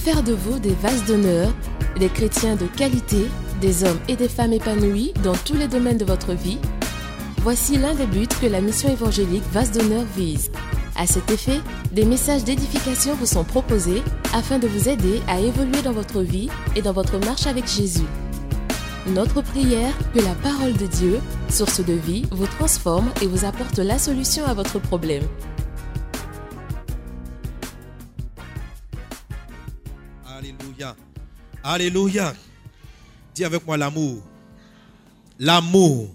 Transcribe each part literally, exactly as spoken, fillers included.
faire de vous des vases d'honneur, des chrétiens de qualité, des hommes et des femmes épanouis dans tous les domaines de votre vie. Voici l'un des buts que la mission évangélique Vase d'honneur vise. À cet effet, des messages d'édification vous sont proposés afin de vous aider à évoluer dans votre vie et dans votre marche avec Jésus. Notre prière, que la parole de Dieu, source de vie, vous transforme et vous apporte la solution à votre problème. Alléluia. Alléluia. Dis avec moi l'amour. L'amour.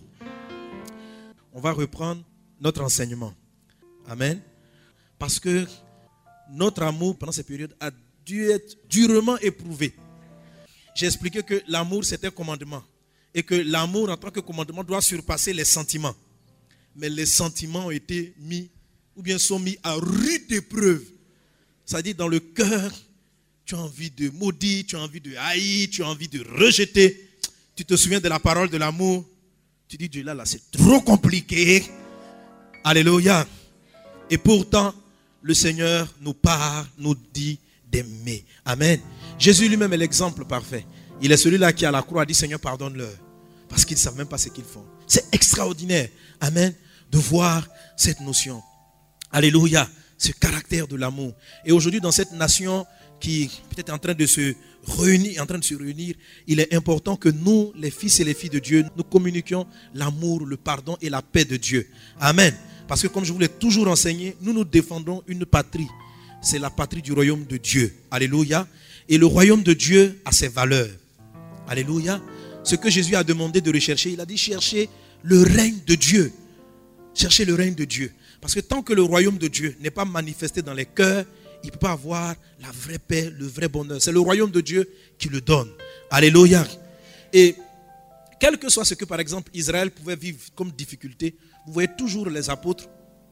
On va reprendre notre enseignement. Amen. Parce que notre amour pendant cette période a dû être durement éprouvé. J'ai expliqué que l'amour c'est un commandement. Et que l'amour en tant que commandement doit surpasser les sentiments. Mais les sentiments ont été mis, ou bien sont mis à rude épreuve. C'est-à-dire dans le cœur, tu as envie de maudire, tu as envie de haïr, tu as envie de rejeter. Tu te souviens de la parole de l'amour. Tu dis, Dieu là, là, c'est trop compliqué. Alléluia. Et pourtant, le Seigneur nous parle, nous dit d'aimer. Amen. Jésus lui-même est l'exemple parfait. Il est celui-là qui à la croix a dit, Seigneur, pardonne-leur. Parce qu'ils ne savent même pas ce qu'ils font. C'est extraordinaire. Amen. De voir cette notion. Alléluia. Ce caractère de l'amour. Et aujourd'hui, dans cette nation qui peut-être est en train de se réunir, en train de se réunir, il est important que nous, les fils et les filles de Dieu, nous communiquions l'amour, le pardon et la paix de Dieu. Amen. Parce que comme je vous l'ai toujours enseigné, nous nous défendons une patrie. C'est la patrie du royaume de Dieu. Alléluia. Et le royaume de Dieu a ses valeurs. Alléluia. Ce que Jésus a demandé de rechercher, il a dit chercher le règne de Dieu. Chercher le règne de Dieu. Parce que tant que le royaume de Dieu n'est pas manifesté dans les cœurs, il ne peut pas avoir la vraie paix, le vrai bonheur. C'est le royaume de Dieu qui le donne. Alléluia. Et quel que soit ce que, par exemple, Israël pouvait vivre comme difficulté, vous voyez toujours les apôtres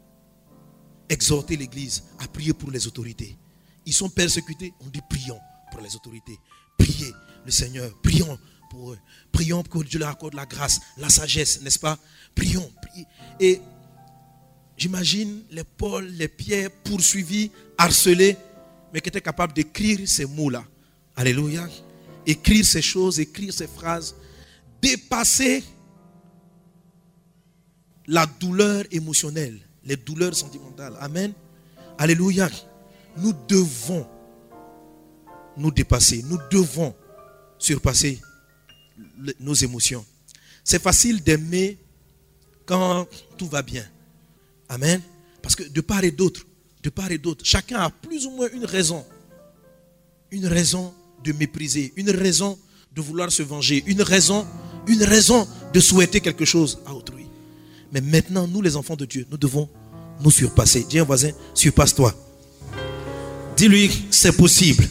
exhorter l'église à prier pour les autorités. Ils sont persécutés, on dit prions pour les autorités. Priez le Seigneur, prions pour eux. Prions pour que Dieu leur accorde la grâce, la sagesse, n'est-ce pas? Prions, priez. Et j'imagine les Paul, les Pierre poursuivis, harcelés, mais qui étaient capables d'écrire ces mots-là. Alléluia. Écrire ces choses, écrire ces phrases, dépasser la douleur émotionnelle, les douleurs sentimentales. Amen. Alléluia. Nous devons nous dépasser. Nous devons surpasser nos émotions. C'est facile d'aimer quand tout va bien. Amen. Parce que de part et d'autre, de part et d'autre, chacun a plus ou moins une raison. Une raison de mépriser, une raison de vouloir se venger, une raison, une raison de souhaiter quelque chose à autrui. Mais maintenant, nous les enfants de Dieu, nous devons nous surpasser. Dis à un voisin, surpasse-toi. Dis-lui, c'est possible.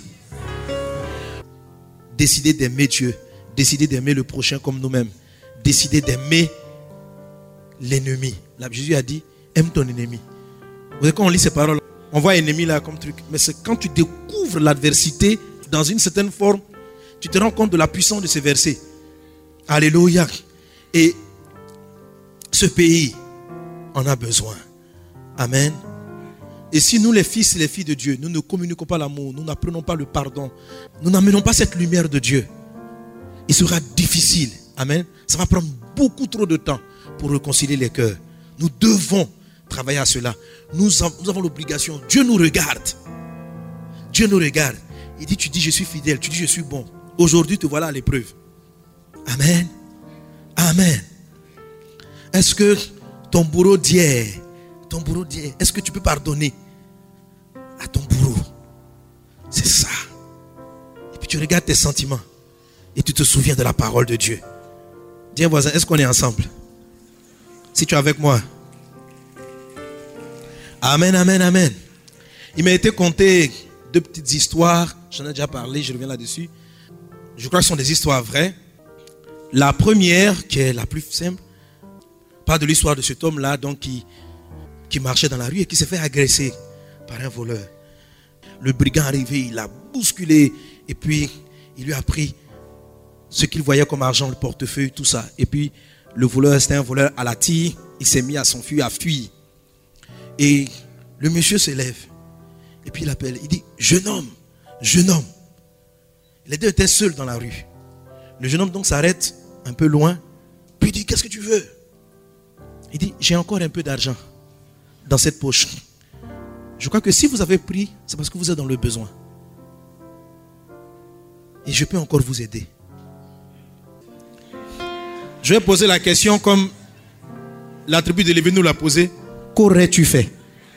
Décider d'aimer Dieu, décider d'aimer le prochain comme nous-mêmes, décider d'aimer l'ennemi. Là, Jésus a dit, aime ton ennemi. Vous voyez, quand on lit ces paroles, on voit ennemi là comme truc. Mais c'est quand tu découvres l'adversité dans une certaine forme, tu te rends compte de la puissance de ces versets. Alléluia. Et ce pays en a besoin. Amen. Et si nous, les fils et les filles de Dieu, nous ne communiquons pas l'amour, nous n'apprenons pas le pardon, nous n'amenons pas cette lumière de Dieu, il sera difficile. Amen. Ça va prendre beaucoup trop de temps pour réconcilier les cœurs. Nous devons travailler à cela. Nous avons, nous avons l'obligation. Dieu nous regarde. Dieu nous regarde. Il dit, tu dis, je suis fidèle. Tu dis, je suis bon. Aujourd'hui, te voilà à l'épreuve. Amen. Amen. Est-ce que ton bourreau d'hier, ton bourreau d'hier, est-ce que tu peux pardonner à ton bourreau? C'est ça. Et puis tu regardes tes sentiments et tu te souviens de la parole de Dieu. Dis à un voisin, est-ce qu'on est ensemble? Si tu es avec moi. Amen, amen, amen. Il m'a été conté deux petites histoires. J'en ai déjà parlé, je reviens là-dessus. Je crois que ce sont des histoires vraies. La première, qui est la plus simple, parle de l'histoire de cet homme-là donc qui, qui marchait dans la rue et qui s'est fait agresser par un voleur. Le brigand est arrivé, il l'a bousculé et puis il lui a pris ce qu'il voyait comme argent, le portefeuille, tout ça. Et puis le voleur, c'était un voleur à la tire, il s'est mis à s'enfuir, à fuir. Et le monsieur se lève et puis il appelle, il dit, jeune homme, jeune homme, Les deux étaient seuls dans la rue. Le jeune homme donc s'arrête un peu loin. Puis il dit, qu'est-ce que tu veux? Il dit, j'ai encore un peu d'argent dans cette poche. Je crois que si vous avez pris, c'est parce que vous êtes dans le besoin. Et je peux encore vous aider. Je vais poser la question comme la tribu de Lévi nous l'a posée. Qu'aurais-tu fait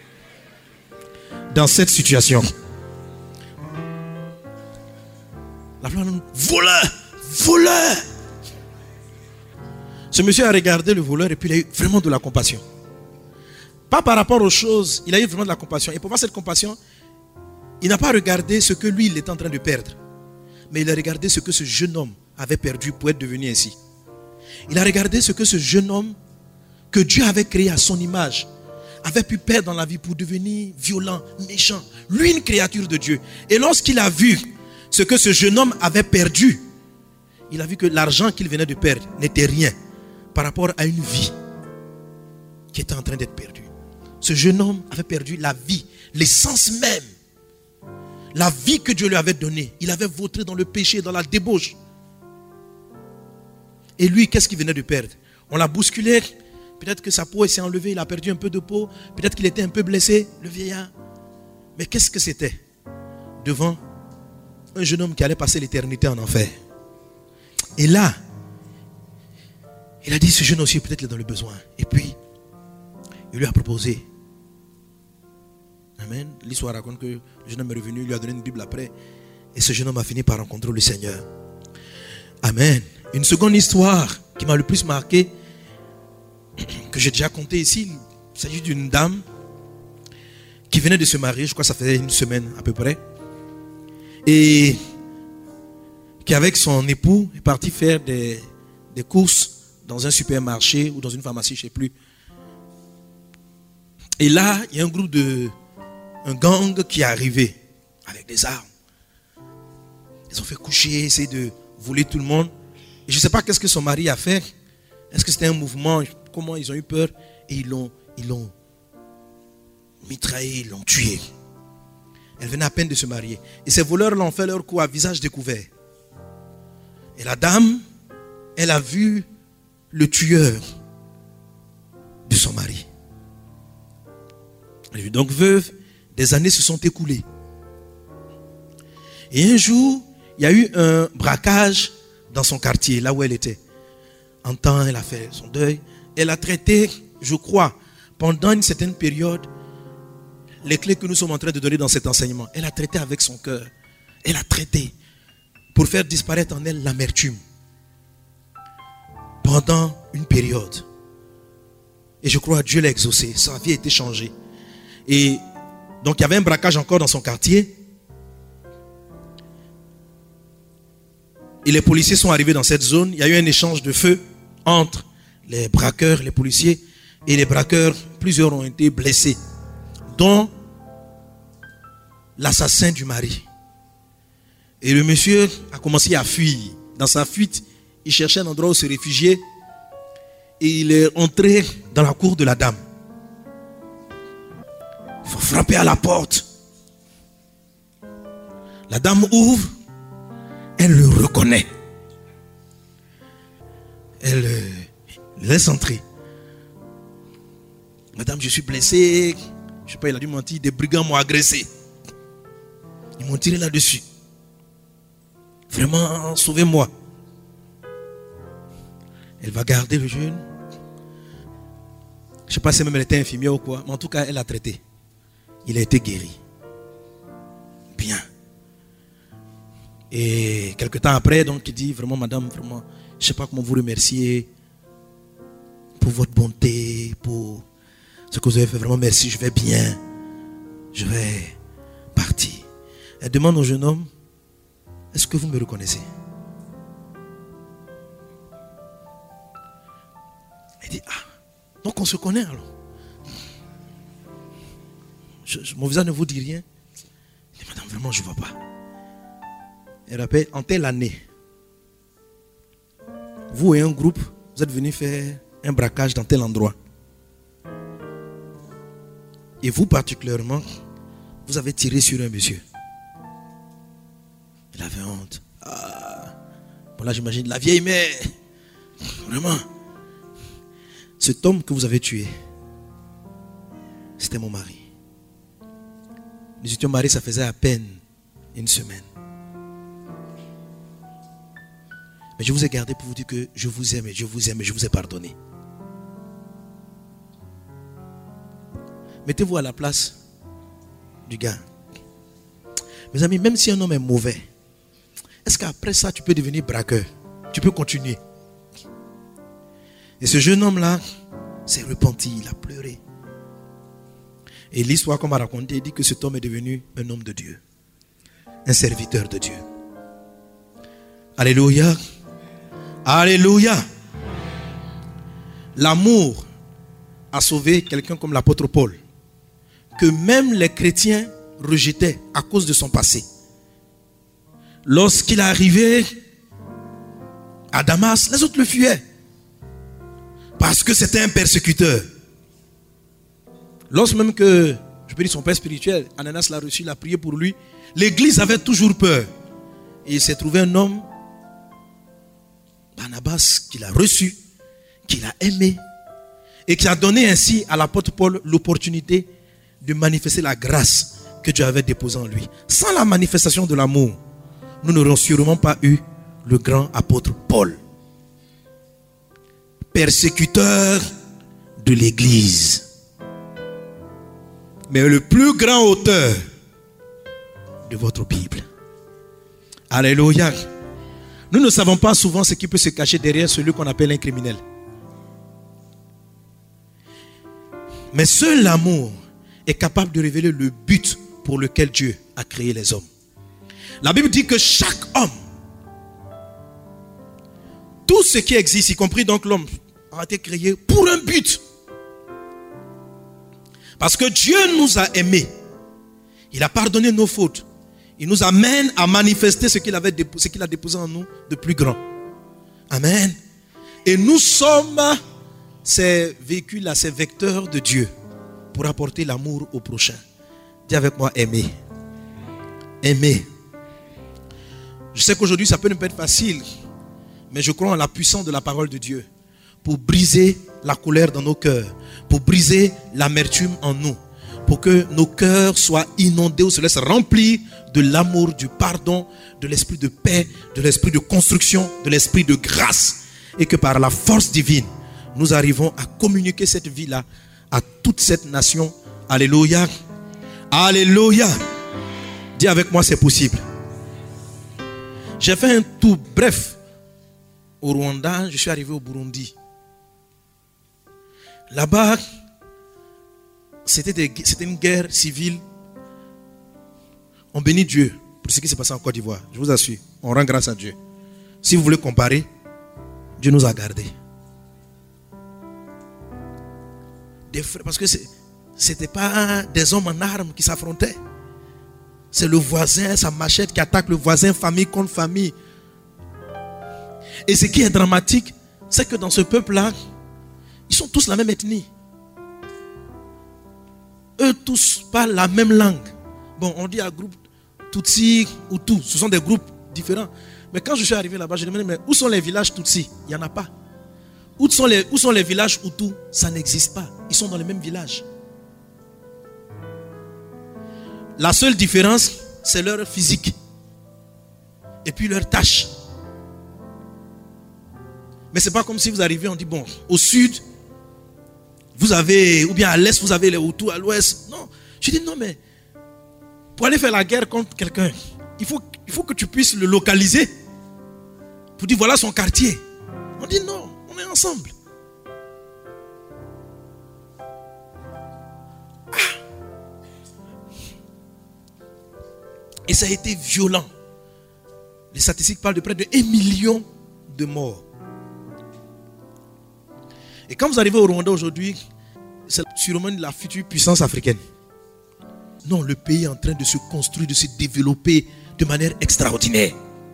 dans cette situation? La femme, voleur, voleur. Ce monsieur a regardé le voleur et puis il a eu vraiment de la compassion. Pas par rapport aux choses, il a eu vraiment de la compassion. Et pour voir cette compassion, il n'a pas regardé ce que lui, il était en train de perdre. Mais il a regardé ce que ce jeune homme avait perdu pour être devenu ainsi. Il a regardé ce que ce jeune homme, que Dieu avait créé à son image, avait pu perdre dans la vie pour devenir violent, méchant. Lui, une créature de Dieu. Et lorsqu'il a vu ce que ce jeune homme avait perdu, il a vu que l'argent qu'il venait de perdre n'était rien par rapport à une vie qui était en train d'être perdue. Ce jeune homme avait perdu la vie, l'essence même. La vie que Dieu lui avait donnée. Il avait vautré dans le péché, dans la débauche. Et lui, qu'est-ce qu'il venait de perdre? On l'a bousculé. Peut-être que sa peau s'est enlevée, il a perdu un peu de peau. Peut-être qu'il était un peu blessé, le vieillard. Mais qu'est-ce que c'était devant un jeune homme qui allait passer l'éternité en enfer? Et là, il a dit, ce jeune aussi peut-être il est dans le besoin. Et puis, il lui a proposé. Amen. L'histoire raconte que le jeune homme est revenu, il lui a donné une Bible après. Et ce jeune homme a fini par rencontrer le Seigneur. Amen. Une seconde histoire qui m'a le plus marqué, que j'ai déjà conté ici. Il s'agit d'une dame qui venait de se marier, je crois que ça faisait une semaine à peu près. Et qui avec son époux est parti faire des, des courses dans un supermarché ou dans une pharmacie, je ne sais plus. Et là, il y a un groupe de... un gang qui est arrivé avec des armes. Ils ont fait coucher, essayer de voler tout le monde. Et je ne sais pas qu'est-ce que son mari a fait. Est-ce que c'était un mouvement? Comment ils ont eu peur? Et ils l'ont, ils l'ont mitraillé, ils l'ont tué. Elle venait à peine de se marier. Et ces voleurs l'ont fait leur coup à visage découvert. Et la dame, elle a vu le tueur de son mari. Elle est donc veuve. Des années se sont écoulées. Et un jour, il y a eu un braquage dans son quartier, là où elle était. En temps, elle a fait son deuil. Elle a traité, je crois, pendant une certaine période, les clés que nous sommes en train de donner dans cet enseignement. Elle a traité avec son cœur. Elle a traité pour faire disparaître en elle l'amertume. Pendant une période. Et je crois que Dieu l'a exaucé. Sa vie a été changée. Et donc il y avait un braquage encore dans son quartier. Et les policiers sont arrivés dans cette zone. Il y a eu un échange de feu entre les braqueurs, les policiers. Et les braqueurs, plusieurs ont été blessés. Dont l'assassin du mari. Et le monsieur a commencé à fuir. Dans sa fuite, il cherchait un endroit où se réfugier. Et il est entré dans la cour de la dame. Il faut frapper à la porte. La dame ouvre. Elle le reconnaît. Elle euh, laisse entrer. Madame, je suis blessé. Je ne sais pas, il a dû mentir. Des brigands m'ont agressé. Ils m'ont tiré là-dessus. Vraiment, sauvez-moi. Elle va garder le jeune. Je ne sais pas si même elle était infirmière ou quoi. Mais en tout cas, elle a traité. Il a été guéri. Bien. Et quelque temps après, donc, il dit, vraiment, madame, vraiment, je ne sais pas comment vous remercier pour votre bonté, pour ce que vous avez fait. Vraiment, merci, je vais bien. Je vais partir. Elle demande au jeune homme, est-ce que vous me reconnaissez? Elle dit, ah, donc on se connaît alors. Je, je, mon visage ne vous dit rien. Elle dit, madame, vraiment, je ne vois pas. Elle rappelle, en telle année, vous et un groupe, vous êtes venus faire un braquage dans tel endroit. Et vous particulièrement, vous avez tiré sur un monsieur. Il avait honte. Bon là j'imagine la vieille mère. Vraiment. Cet homme que vous avez tué, c'était mon mari. Nous étions mariés, ça faisait à peine une semaine. Mais je vous ai gardé pour vous dire que je vous aime et je vous aime et je vous ai pardonné. Mettez-vous à la place du gars. Mes amis, même si un homme est mauvais, est-ce qu'après ça, tu peux devenir braqueur? Tu peux continuer. Et ce jeune homme-là s'est repenti, il a pleuré. Et l'histoire qu'on m'a racontée dit que cet homme est devenu un homme de Dieu. Un serviteur de Dieu. Alléluia. Alléluia. L'amour a sauvé quelqu'un comme l'apôtre Paul, que même les chrétiens rejetaient à cause de son passé. Lorsqu'il est arrivé à Damas, les autres le fuyaient parce que c'était un persécuteur. Lorsque même que, je peux dire son père spirituel, Ananas l'a reçu, il a prié pour lui, l'église avait toujours peur. Et il s'est trouvé un homme, Barnabas, qu'il a reçu, qu'il a aimé, et qui a donné ainsi à l'apôtre Paul l'opportunité de manifester la grâce que Dieu avait déposée en lui. Sans la manifestation de l'amour, nous n'aurions sûrement pas eu le grand apôtre Paul. Persécuteur de l'église. Mais le plus grand auteur de votre Bible. Alléluia. Nous ne savons pas souvent ce qui peut se cacher derrière celui qu'on appelle un criminel. Mais seul l'amour est capable de révéler le but pour lequel Dieu a créé les hommes. La Bible dit que chaque homme, tout ce qui existe, y compris donc l'homme, a été créé pour un but. Parce que Dieu nous a aimés. Il a pardonné nos fautes. Il nous amène à manifester ce qu'il avait déposé, ce qu'il a déposé en nous de plus grand. Amen. Et nous sommes ces véhicules-là, ces vecteurs de Dieu pour apporter l'amour au prochain. Dis avec moi, aimer. Aimer. Je sais qu'aujourd'hui ça peut ne pas être facile, mais je crois en la puissance de la parole de Dieu pour briser la colère dans nos cœurs, pour briser l'amertume en nous, pour que nos cœurs soient inondés ou se laissent remplir de l'amour, du pardon, de l'esprit de paix, de l'esprit de construction, de l'esprit de grâce, et que par la force divine, nous arrivons à communiquer cette vie-là à toute cette nation. Alléluia. Alléluia. Dis avec moi, c'est possible. J'ai fait un tour bref au Rwanda, je suis arrivé au Burundi. Là-bas, c'était, des, c'était une guerre civile. On bénit Dieu pour ce qui s'est passé en Côte d'Ivoire. Je vous assure, on rend grâce à Dieu. Si vous voulez comparer, Dieu nous a gardés. Des frères, parce que ce n'était pas des hommes en armes qui s'affrontaient. C'est le voisin, sa machette qui attaque le voisin, famille contre famille. Et ce qui est dramatique, c'est que dans ce peuple-là, ils sont tous la même ethnie. Eux tous parlent la même langue. Bon, on dit à groupe Tutsi ou Tout. Ce sont des groupes différents. Mais quand je suis arrivé là-bas, je me demandais, mais où sont les villages Tutsi? Il n'y en a pas. Où sont les, où sont les villages Hutu? Ça n'existe pas. Ils sont dans les mêmes villages. La seule différence, c'est leur physique. Et puis leur tâche. Mais ce n'est pas comme si vous arrivez, on dit, bon, au sud, vous avez, ou bien à l'est, vous avez les Hutus, à l'ouest. Non. Je dis, non, mais pour aller faire la guerre contre quelqu'un, il faut, il faut que tu puisses le localiser. Pour dire, voilà son quartier. On dit, non, on est ensemble. Ah. Et ça a été violent. Les statistiques parlent de près de un million de morts. Et quand vous arrivez au Rwanda aujourd'hui, c'est sûrement la future puissance africaine. Non, le pays est en train de se construire, de se développer de manière extraordinaire.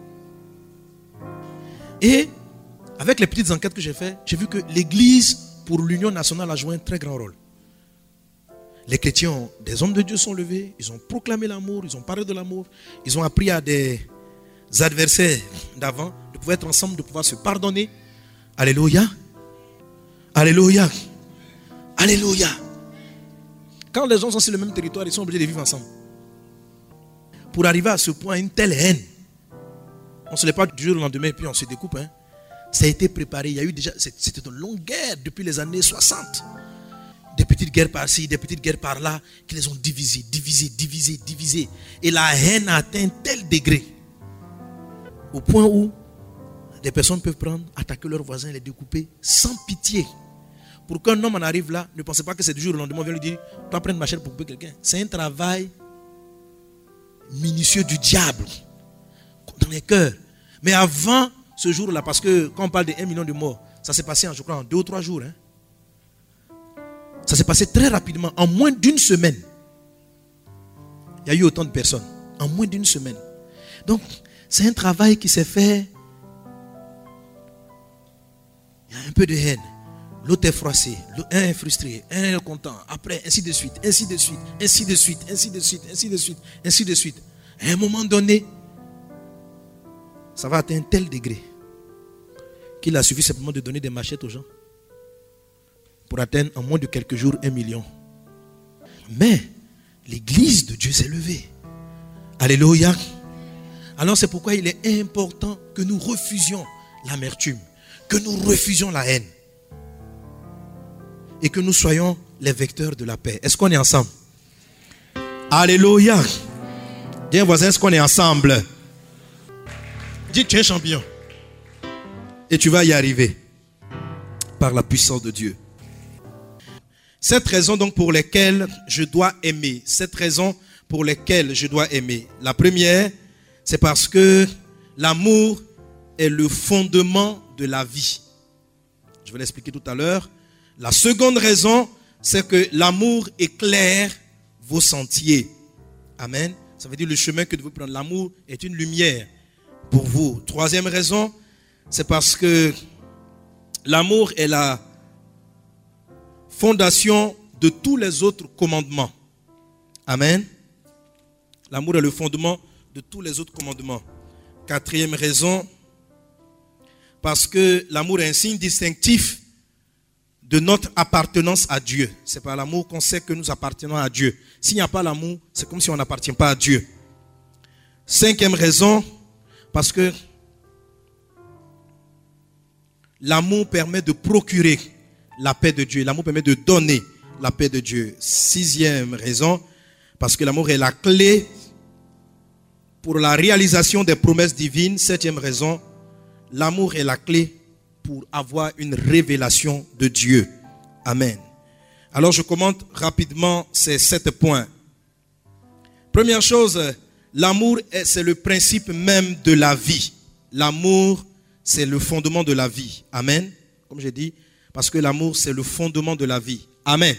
Et avec les petites enquêtes que j'ai faites, j'ai vu que l'Église pour l'Union nationale a joué un très grand rôle. Les chrétiens, des hommes de Dieu sont levés, ils ont proclamé l'amour, ils ont parlé de l'amour, ils ont appris à des adversaires d'avant de pouvoir être ensemble, de pouvoir se pardonner. Alléluia. Alléluia. Alléluia. Quand les gens sont sur le même territoire, ils sont obligés de vivre ensemble. Pour arriver à ce point, une telle haine, on ne se lève pas du jour au lendemain et puis on se découpe. Hein. Ça a été préparé. Il y a eu déjà, c'était une longue guerre depuis les années soixante. Des petites guerres par-ci, des petites guerres par-là, qui les ont divisées, divisées, divisées, divisées. Et la haine a atteint tel degré, au point où des personnes peuvent prendre, attaquer leurs voisins, les découper, sans pitié. Pour qu'un homme en arrive là, ne pensez pas que c'est du jour au lendemain, on vient lui dire, tu vas prendre ma chair pour couper quelqu'un. C'est un travail minutieux du diable, dans les cœurs. Mais avant ce jour-là, parce que quand on parle de un million de morts, ça s'est passé, en, je crois, en deux ou trois jours. Hein. Ça s'est passé très rapidement, en moins d'une semaine. Il y a eu autant de personnes, en moins d'une semaine. Donc, c'est un travail qui s'est fait. Il y a un peu de haine. L'autre est froissé, un est frustré, un est content. Après, ainsi de suite, ainsi de suite, ainsi de suite, ainsi de suite, ainsi de suite, ainsi de suite. À un moment donné, ça va atteindre un tel degré qu'il a suffi simplement de donner des machettes aux gens pour atteindre en moins de quelques jours un million. Mais l'église de Dieu s'est levée. Alléluia. Alors c'est pourquoi il est important que nous refusions l'amertume, que nous refusions la haine et que nous soyons les vecteurs de la paix. Est-ce qu'on est ensemble? Alléluia. Dis un voisin, est-ce qu'on est ensemble? Dis, tu es champion. Et tu vas y arriver par la puissance de Dieu. Cette raison donc pour laquelle je dois aimer, cette raison pour laquelle je dois aimer. La première, c'est parce que l'amour est le fondement de la vie. Je vais l'expliquer tout à l'heure. La seconde raison, c'est que l'amour éclaire vos sentiers. Amen. Ça veut dire le chemin que vous devez prendre. L'amour est une lumière pour vous. Troisième raison, c'est parce que l'amour est la fondation de tous les autres commandements. Amen. L'amour est le fondement de tous les autres commandements. Quatrième raison, parce que l'amour est un signe distinctif de notre appartenance à Dieu. C'est par l'amour qu'on sait que nous appartenons à Dieu. S'il n'y a pas l'amour, c'est comme si on n'appartient pas à Dieu. Cinquième raison, parce que l'amour permet de procurer la paix de Dieu. L'amour permet de donner la paix de Dieu. Sixième raison, parce que l'amour est la clé pour la réalisation des promesses divines. Septième raison, l'amour est la clé pour avoir une révélation de Dieu. Amen. Alors je commente rapidement ces sept points. Première chose, l'amour, c'est le principe même de la vie. L'amour, c'est le fondement de la vie. Amen. Comme j'ai dit, parce que l'amour, c'est le fondement de la vie. Amen.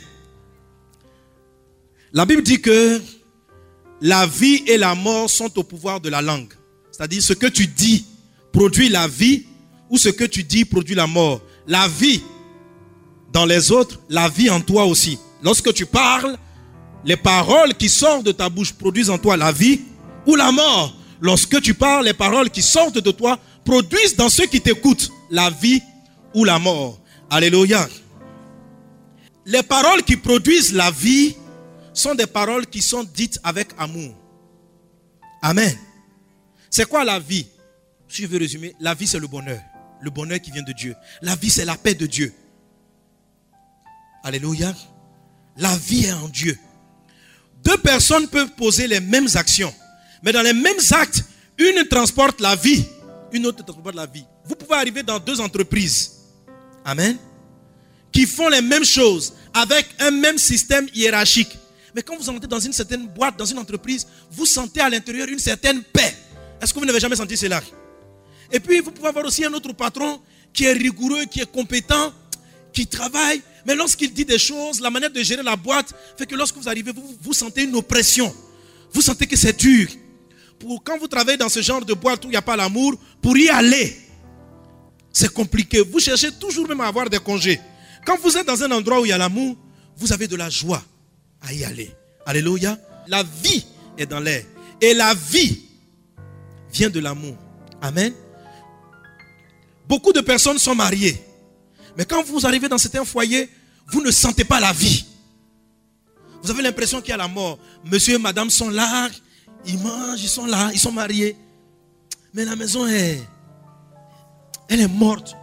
La Bible dit que la vie et la mort sont au pouvoir de la langue. C'est-à-dire, ce que tu dis produit la vie ou ce que tu dis produit la mort. La vie dans les autres, la vie en toi aussi. Lorsque tu parles, les paroles qui sortent de ta bouche produisent en toi la vie ou la mort. Lorsque tu parles, les paroles qui sortent de toi produisent dans ceux qui t'écoutent la vie ou la mort. Alléluia. Les paroles qui produisent la vie sont des paroles qui sont dites avec amour. Amen. C'est quoi la vie? Si je veux résumer, la vie c'est le bonheur. Le bonheur qui vient de Dieu. La vie c'est la paix de Dieu. Alléluia. La vie est en Dieu. Deux personnes peuvent poser les mêmes actions, mais dans les mêmes actes, une transporte la vie, une autre transporte la vie. Vous pouvez arriver dans deux entreprises, amen, qui font les mêmes choses avec un même système hiérarchique. Mais quand vous entrez dans une certaine boîte, dans une entreprise, vous sentez à l'intérieur une certaine paix. Est-ce que vous n'avez jamais senti cela? Et puis vous pouvez avoir aussi un autre patron qui est rigoureux, qui est compétent, qui travaille. Mais lorsqu'il dit des choses, la manière de gérer la boîte fait que lorsque vous arrivez, vous, vous sentez une oppression. Vous sentez que c'est dur. Pour, quand vous travaillez dans ce genre de boîte où il n'y a pas l'amour, pour y aller, c'est compliqué. Vous cherchez toujours même à avoir des congés. Quand vous êtes dans un endroit où il y a l'amour, vous avez de la joie à y aller. Alléluia. La vie est dans l'air. Et la vie vient de l'amour. Amen. Beaucoup de personnes sont mariées. Mais quand vous arrivez dans certains foyers, vous ne sentez pas la vie. Vous avez l'impression qu'il y a la mort. Monsieur et madame sont là, ils mangent, ils sont là, ils sont mariés. Mais la maison est, elle est morte.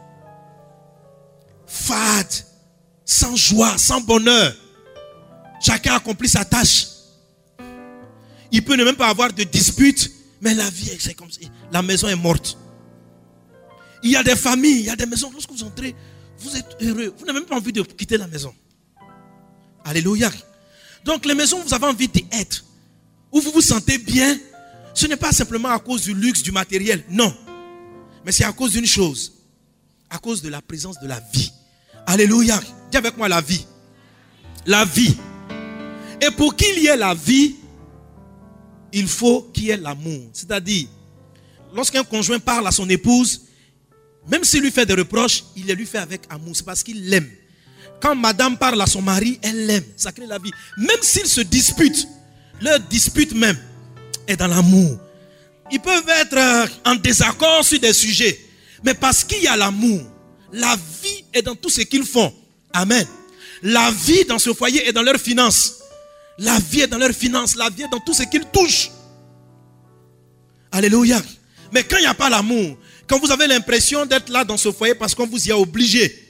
Fade, sans joie, sans bonheur. Chacun accomplit sa tâche. Il peut ne même pas avoir de dispute, mais la vie, c'est comme si la maison est morte. Il y a des familles, il y a des maisons. Lorsque vous entrez, vous êtes heureux. Vous n'avez même pas envie de quitter la maison. Alléluia. Donc les maisons où vous avez envie d'être, où vous vous sentez bien, ce n'est pas simplement à cause du luxe, du matériel. Non. Mais c'est à cause d'une chose. À cause de la présence de la vie. Alléluia. Dis avec moi la vie. La vie. Et pour qu'il y ait la vie, il faut qu'il y ait l'amour. C'est-à-dire, lorsqu'un conjoint parle à son épouse, même s'il lui fait des reproches, il les lui fait avec amour. C'est parce qu'il l'aime. Quand madame parle à son mari, elle l'aime. Ça crée la vie. Même s'ils se disputent, leur dispute même est dans l'amour. Ils peuvent être en désaccord sur des sujets. Mais parce qu'il y a l'amour, la vie est dans tout ce qu'ils font. Amen. La vie dans ce foyer est dans leurs finances. La vie est dans leurs finances. La vie est dans tout ce qu'ils touchent. Alléluia. Mais quand il n'y a pas l'amour, quand vous avez l'impression d'être là dans ce foyer parce qu'on vous y a obligé,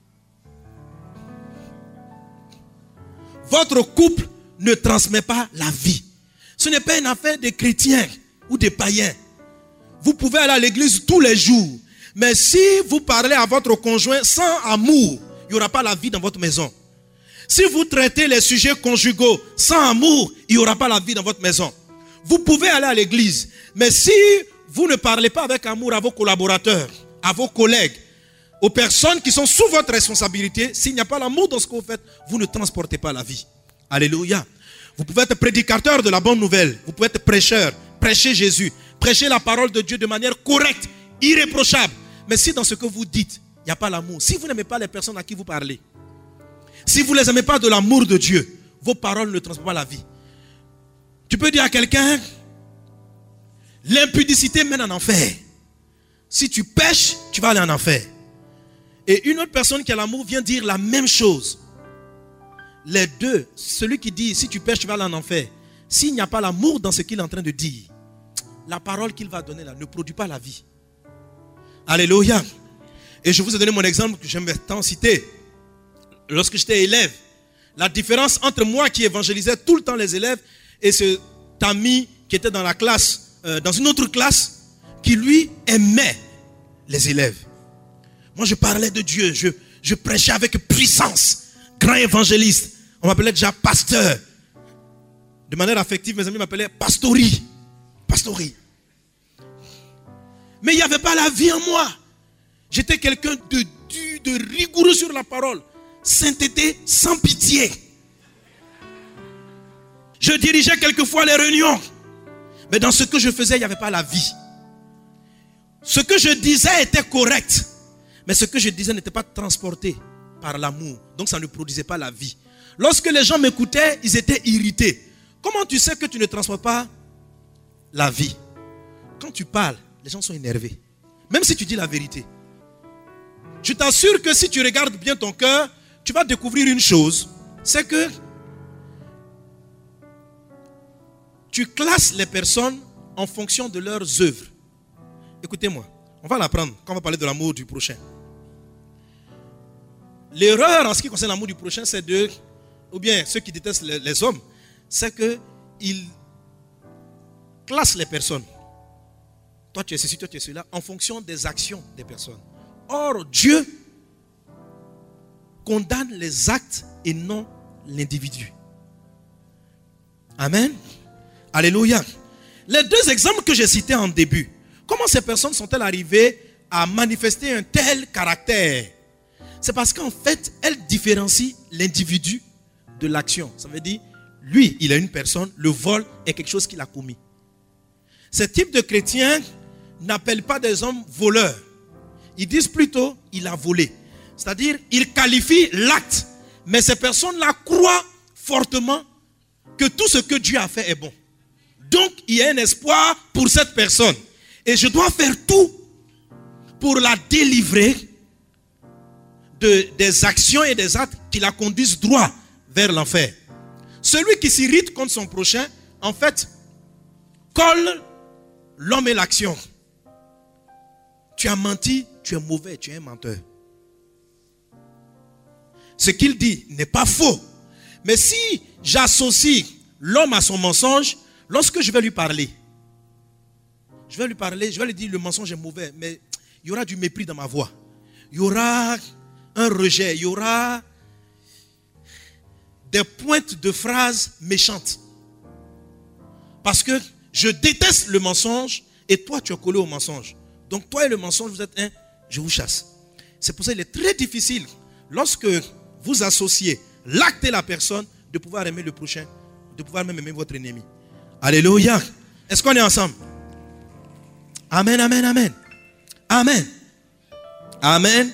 votre couple ne transmet pas la vie. Ce n'est pas une affaire des chrétiens ou des païens. Vous pouvez aller à l'église tous les jours. Mais si vous parlez à votre conjoint sans amour, il n'y aura pas la vie dans votre maison. Si vous traitez les sujets conjugaux sans amour, il n'y aura pas la vie dans votre maison. Vous pouvez aller à l'église. Mais si vous ne parlez pas avec amour à vos collaborateurs, à vos collègues, aux personnes qui sont sous votre responsabilité, s'il n'y a pas l'amour dans ce que vous faites, vous ne transportez pas la vie. Alléluia. Vous pouvez être prédicateur de la bonne nouvelle. Vous pouvez être prêcheur, prêcher Jésus, prêcher la parole de Dieu de manière correcte, irréprochable. Mais si dans ce que vous dites, il n'y a pas l'amour, si vous n'aimez pas les personnes à qui vous parlez, si vous ne les aimez pas de l'amour de Dieu, vos paroles ne transportent pas la vie. Tu peux dire à quelqu'un, l'impudicité mène en enfer. Si tu pêches, tu vas aller en enfer. Et une autre personne qui a l'amour vient dire la même chose. Les deux, celui qui dit si tu pêches, tu vas aller en enfer. S'il n'y a pas l'amour dans ce qu'il est en train de dire, la parole qu'il va donner là ne produit pas la vie. Alléluia. Et je vous ai donné mon exemple que j'aime tant citer. Lorsque j'étais élève, la différence entre moi qui évangélisais tout le temps les élèves et cet ami qui était dans la classe, euh, dans une autre classe, qui lui aimait les élèves. Moi je parlais de Dieu, je, je prêchais avec puissance, grand évangéliste. On m'appelait déjà pasteur. De manière affective, mes amis m'appelaient pastori. Pastori. Mais il n'y avait pas la vie en moi. J'étais quelqu'un de dur, de rigoureux sur la parole. Sainteté sans pitié. Je dirigeais quelquefois les réunions. Mais dans ce que je faisais, il n'y avait pas la vie. Ce que je disais était correct. Mais ce que je disais n'était pas transporté par l'amour. Donc ça ne produisait pas la vie. Lorsque les gens m'écoutaient, ils étaient irrités. Comment tu sais que tu ne transportes pas la vie? Quand tu parles, les gens sont énervés. Même si tu dis la vérité. Je t'assure que si tu regardes bien ton cœur, tu vas découvrir une chose. C'est que tu classes les personnes en fonction de leurs œuvres. Écoutez-moi, on va l'apprendre quand on va parler de l'amour du prochain. L'erreur en ce qui concerne l'amour du prochain, c'est de, ou bien ceux qui détestent les, les hommes, c'est qu'ils classent les personnes. Toi tu es ceci, toi tu es cela, en fonction des actions des personnes. Or, Dieu condamne les actes et non l'individu. Amen. Alléluia. Les deux exemples que j'ai cités en début, comment ces personnes sont-elles arrivées à manifester un tel caractère? C'est parce qu'en fait, elles différencient l'individu de l'action. Ça veut dire, lui, il est une personne, le vol est quelque chose qu'il a commis. Ce type de chrétiens n'appellent pas des hommes voleurs. Ils disent plutôt, il a volé. C'est-à-dire, ils qualifient l'acte. Mais ces personnes-là croient fortement que tout ce que Dieu a fait est bon. Donc, il y a un espoir pour cette personne. Et je dois faire tout pour la délivrer de, des actions et des actes qui la conduisent droit vers l'enfer. Celui qui s'irrite contre son prochain, en fait, colle l'homme et l'action. Tu as menti, tu es mauvais, tu es un menteur. Ce qu'il dit n'est pas faux. Mais si j'associe l'homme à son mensonge, lorsque je vais lui parler, je vais lui parler, je vais lui dire le mensonge est mauvais, mais il y aura du mépris dans ma voix. Il y aura un rejet, il y aura des pointes de phrases méchantes. Parce que je déteste le mensonge et toi tu es collé au mensonge. Donc toi et le mensonge, vous êtes un, je vous chasse. C'est pour ça qu'il est très difficile, lorsque vous associez l'acte et la personne, de pouvoir aimer le prochain, de pouvoir même aimer votre ennemi. Alléluia. Est-ce qu'on est ensemble? Amen, amen, amen. Amen. Amen.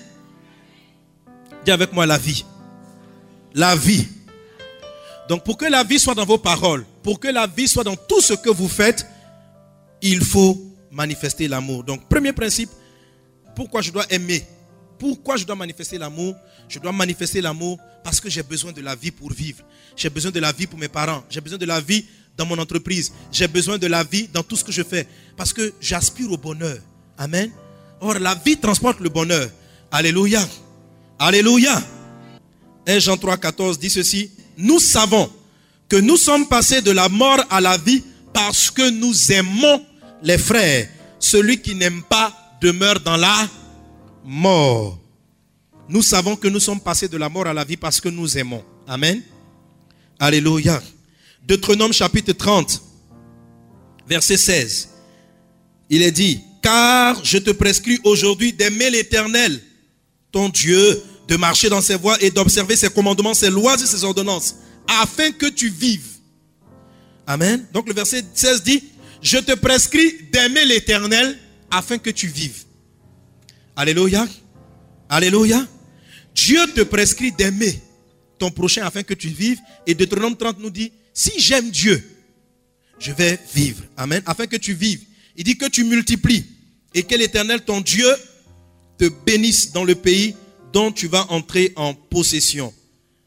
Dis avec moi la vie. La vie. Donc pour que la vie soit dans vos paroles, pour que la vie soit dans tout ce que vous faites, il faut manifester l'amour. Donc premier principe, pourquoi je dois aimer? Pourquoi je dois manifester l'amour? Je dois manifester l'amour parce que j'ai besoin de la vie pour vivre. J'ai besoin de la vie pour mes parents. J'ai besoin de la vie dans mon entreprise. J'ai besoin de la vie dans tout ce que je fais. Parce que j'aspire au bonheur. Amen. Or, la vie transporte le bonheur. Alléluia. Alléluia. un Jean trois, quatorze dit ceci. Nous savons que nous sommes passés de la mort à la vie parce que nous aimons les frères. Celui qui n'aime pas demeure dans la mort. Nous savons que nous sommes passés de la mort à la vie parce que nous aimons. Amen. Alléluia. Deutéronome chapitre trente, verset seize. Il est dit, car je te prescris aujourd'hui d'aimer l'Éternel, ton Dieu, de marcher dans ses voies et d'observer ses commandements, ses lois et ses ordonnances, afin que tu vives. Amen. Donc le verset seize dit, je te prescris d'aimer l'Éternel afin que tu vives. Alléluia. Alléluia. Dieu te prescrit d'aimer ton prochain afin que tu vives. Et Deutéronome trente nous dit, si j'aime Dieu, je vais vivre. Amen. Afin que tu vives. Il dit que tu multiplies et que l'Éternel, ton Dieu, te bénisse dans le pays dont tu vas entrer en possession.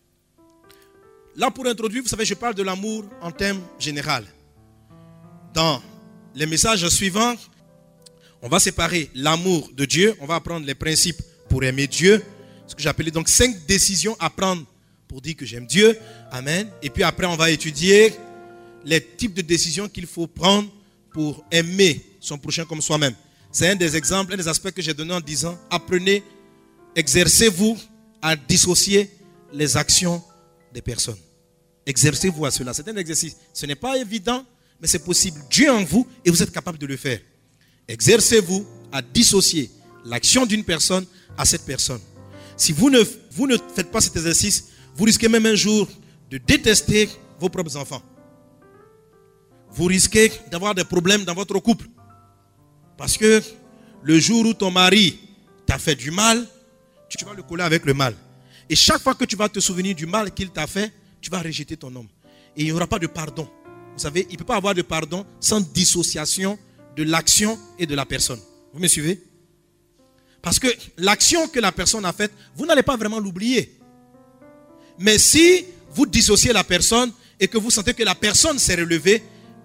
Là, pour introduire, vous savez, je parle de l'amour en termes général. Dans les messages suivants, on va séparer l'amour de Dieu. On va apprendre les principes pour aimer Dieu. Ce que j'appelais donc cinq décisions à prendre pour dire que j'aime Dieu. Amen. Et puis après, on va étudier les types de décisions qu'il faut prendre pour aimer son prochain comme soi-même. C'est un des exemples, un des aspects que j'ai donné en disant, apprenez, exercez-vous à dissocier les actions des personnes. Exercez-vous à cela. C'est un exercice. Ce n'est pas évident, mais c'est possible. Dieu en vous et vous êtes capable de le faire. Exercez-vous à dissocier l'action d'une personne à cette personne. Si vous ne, vous ne faites pas cet exercice, vous risquez même un jour de détester vos propres enfants. Vous risquez d'avoir des problèmes dans votre couple. Parce que le jour où ton mari t'a fait du mal, tu vas le coller avec le mal. Et chaque fois que tu vas te souvenir du mal qu'il t'a fait, tu vas rejeter ton homme. Et il n'y aura pas de pardon. Vous savez, il ne peut pas avoir de pardon sans dissociation de l'action et de la personne. Vous me suivez? Parce que l'action que la personne a faite, vous n'allez pas vraiment l'oublier. Mais si vous dissociez la personne et que vous sentez que la personne s'est relevée,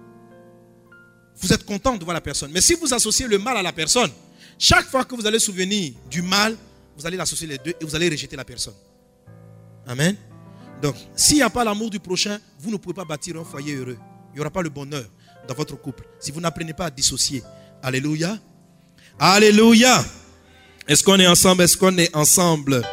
vous êtes content de voir la personne. Mais si vous associez le mal à la personne, chaque fois que vous allez souvenir du mal, vous allez l'associer les deux et vous allez rejeter la personne. Amen. Donc, s'il n'y a pas l'amour du prochain, vous ne pouvez pas bâtir un foyer heureux. Il n'y aura pas le bonheur dans votre couple. Si vous n'apprenez pas à dissocier. Alléluia. Alléluia. Est-ce qu'on est ensemble? Est-ce qu'on est ensemble?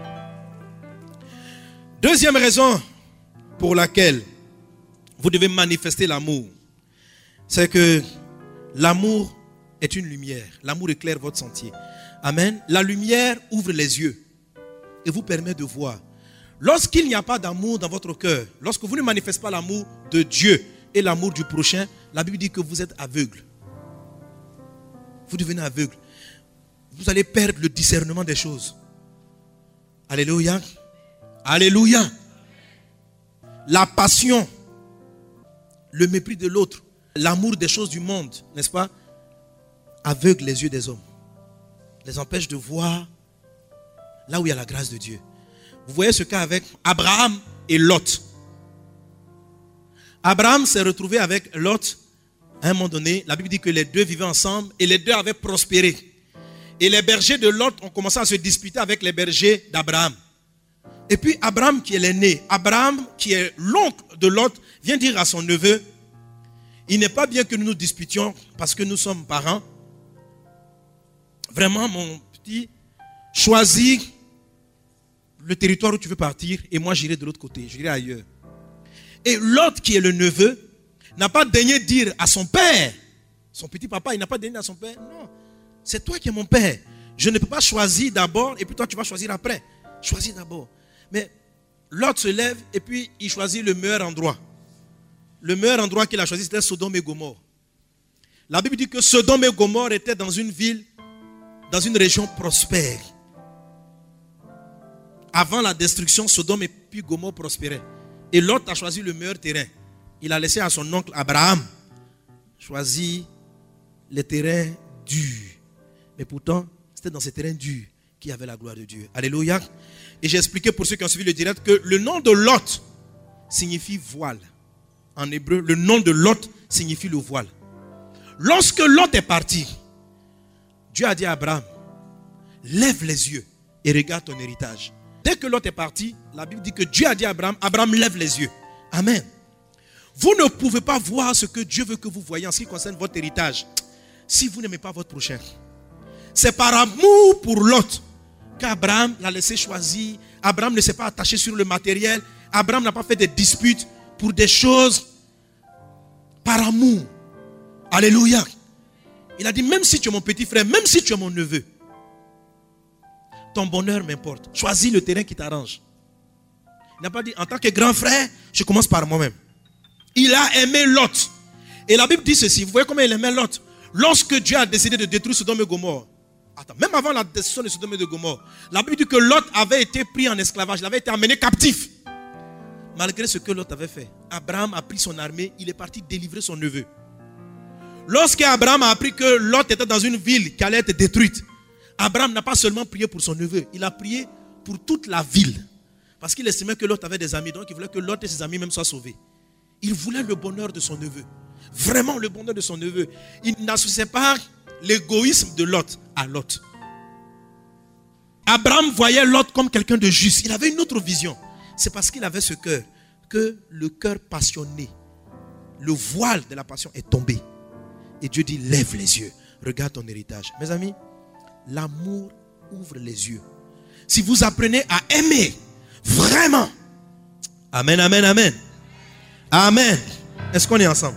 Deuxième raison pour laquelle vous devez manifester l'amour, c'est que l'amour est une lumière. L'amour éclaire votre sentier. Amen. La lumière ouvre les yeux et vous permet de voir. Lorsqu'il n'y a pas d'amour dans votre cœur, lorsque vous ne manifestez pas l'amour de Dieu et l'amour du prochain, la Bible dit que vous êtes aveugle. Vous devenez aveugle. Vous allez perdre le discernement des choses. Alléluia. Alléluia. La passion, le mépris de l'autre, l'amour des choses du monde, n'est-ce pas, aveugle les yeux des hommes. les empêche de voir là où il y a la grâce de Dieu. Vous voyez ce cas avec Abraham et Lot. Abraham s'est retrouvé avec Lot à un moment donné. La Bible dit que les deux vivaient ensemble et les deux avaient prospéré. Et les bergers de Lot ont commencé à se disputer avec les bergers d'Abraham. Et puis Abraham qui est l'aîné, Abraham qui est l'oncle de Lot, vient dire à son neveu, il n'est pas bien que nous nous disputions parce que nous sommes parents. Vraiment mon petit, choisis le territoire où tu veux partir et moi j'irai de l'autre côté, j'irai ailleurs. Et Lot qui est le neveu n'a pas daigné dire à son père, son petit papa, il n'a pas daigné à son père, non, c'est toi qui es mon père. Je ne peux pas choisir d'abord et puis toi tu vas choisir après. Choisis d'abord. Mais Lot se lève et puis il choisit le meilleur endroit. Le meilleur endroit qu'il a choisi, c'était Sodome et Gomorrhe. La Bible dit que Sodome et Gomorrhe étaient dans une ville, dans une région prospère. Avant la destruction, Sodome et puis Gomorrhe prospéraient. Et Lot a choisi le meilleur terrain. Il a laissé à son oncle Abraham choisir les terrains durs. Mais pourtant, c'était dans ces terrains durs qu'il y avait la gloire de Dieu. Alléluia. Et j'ai expliqué pour ceux qui ont suivi le direct que le nom de Lot signifie voile. En hébreu, le nom de Lot signifie le voile. Lorsque Lot est parti, Dieu a dit à Abraham, lève les yeux et regarde ton héritage. Dès que Lot est parti, la Bible dit que Dieu a dit à Abraham, Abraham lève les yeux. Amen. Vous ne pouvez pas voir ce que Dieu veut que vous voyez en ce qui concerne votre héritage si vous n'aimez pas votre prochain. C'est par amour pour Lot qu'Abraham l'a laissé choisir. Abraham ne s'est pas attaché sur le matériel. Abraham n'a pas fait des disputes pour des choses par amour. Alléluia. Il a dit, même si tu es mon petit frère, même si tu es mon neveu, ton bonheur m'importe. Choisis le terrain qui t'arrange. Il n'a pas dit, en tant que grand frère, je commence par moi-même. Il a aimé Lot. Et la Bible dit ceci, vous voyez comment il aimait Lot. Lorsque Dieu a décidé de détruire Sodome et Gomorrhe, attends, même avant la destruction de Sodome et de Gomorrhe, la Bible dit que Lot avait été pris en esclavage, il avait été amené captif. Malgré ce que Lot avait fait, Abraham a pris son armée, il est parti délivrer son neveu. Lorsque Abraham a appris que Lot était dans une ville qui allait être détruite, Abraham n'a pas seulement prié pour son neveu, il a prié pour toute la ville. Parce qu'il estimait que Lot avait des amis, donc il voulait que Lot et ses amis même soient sauvés. Il voulait le bonheur de son neveu. Vraiment le bonheur de son neveu. Il n'associait pas l'égoïsme de Lot à Lot. Abraham voyait Lot comme quelqu'un de juste. Il avait une autre vision. C'est parce qu'il avait ce cœur que le cœur passionné, le voile de la passion est tombé. Et Dieu dit, lève les yeux, regarde ton héritage. Mes amis, l'amour ouvre les yeux. Si vous apprenez à aimer vraiment, amen, amen, amen, amen. Est-ce qu'on est ensemble?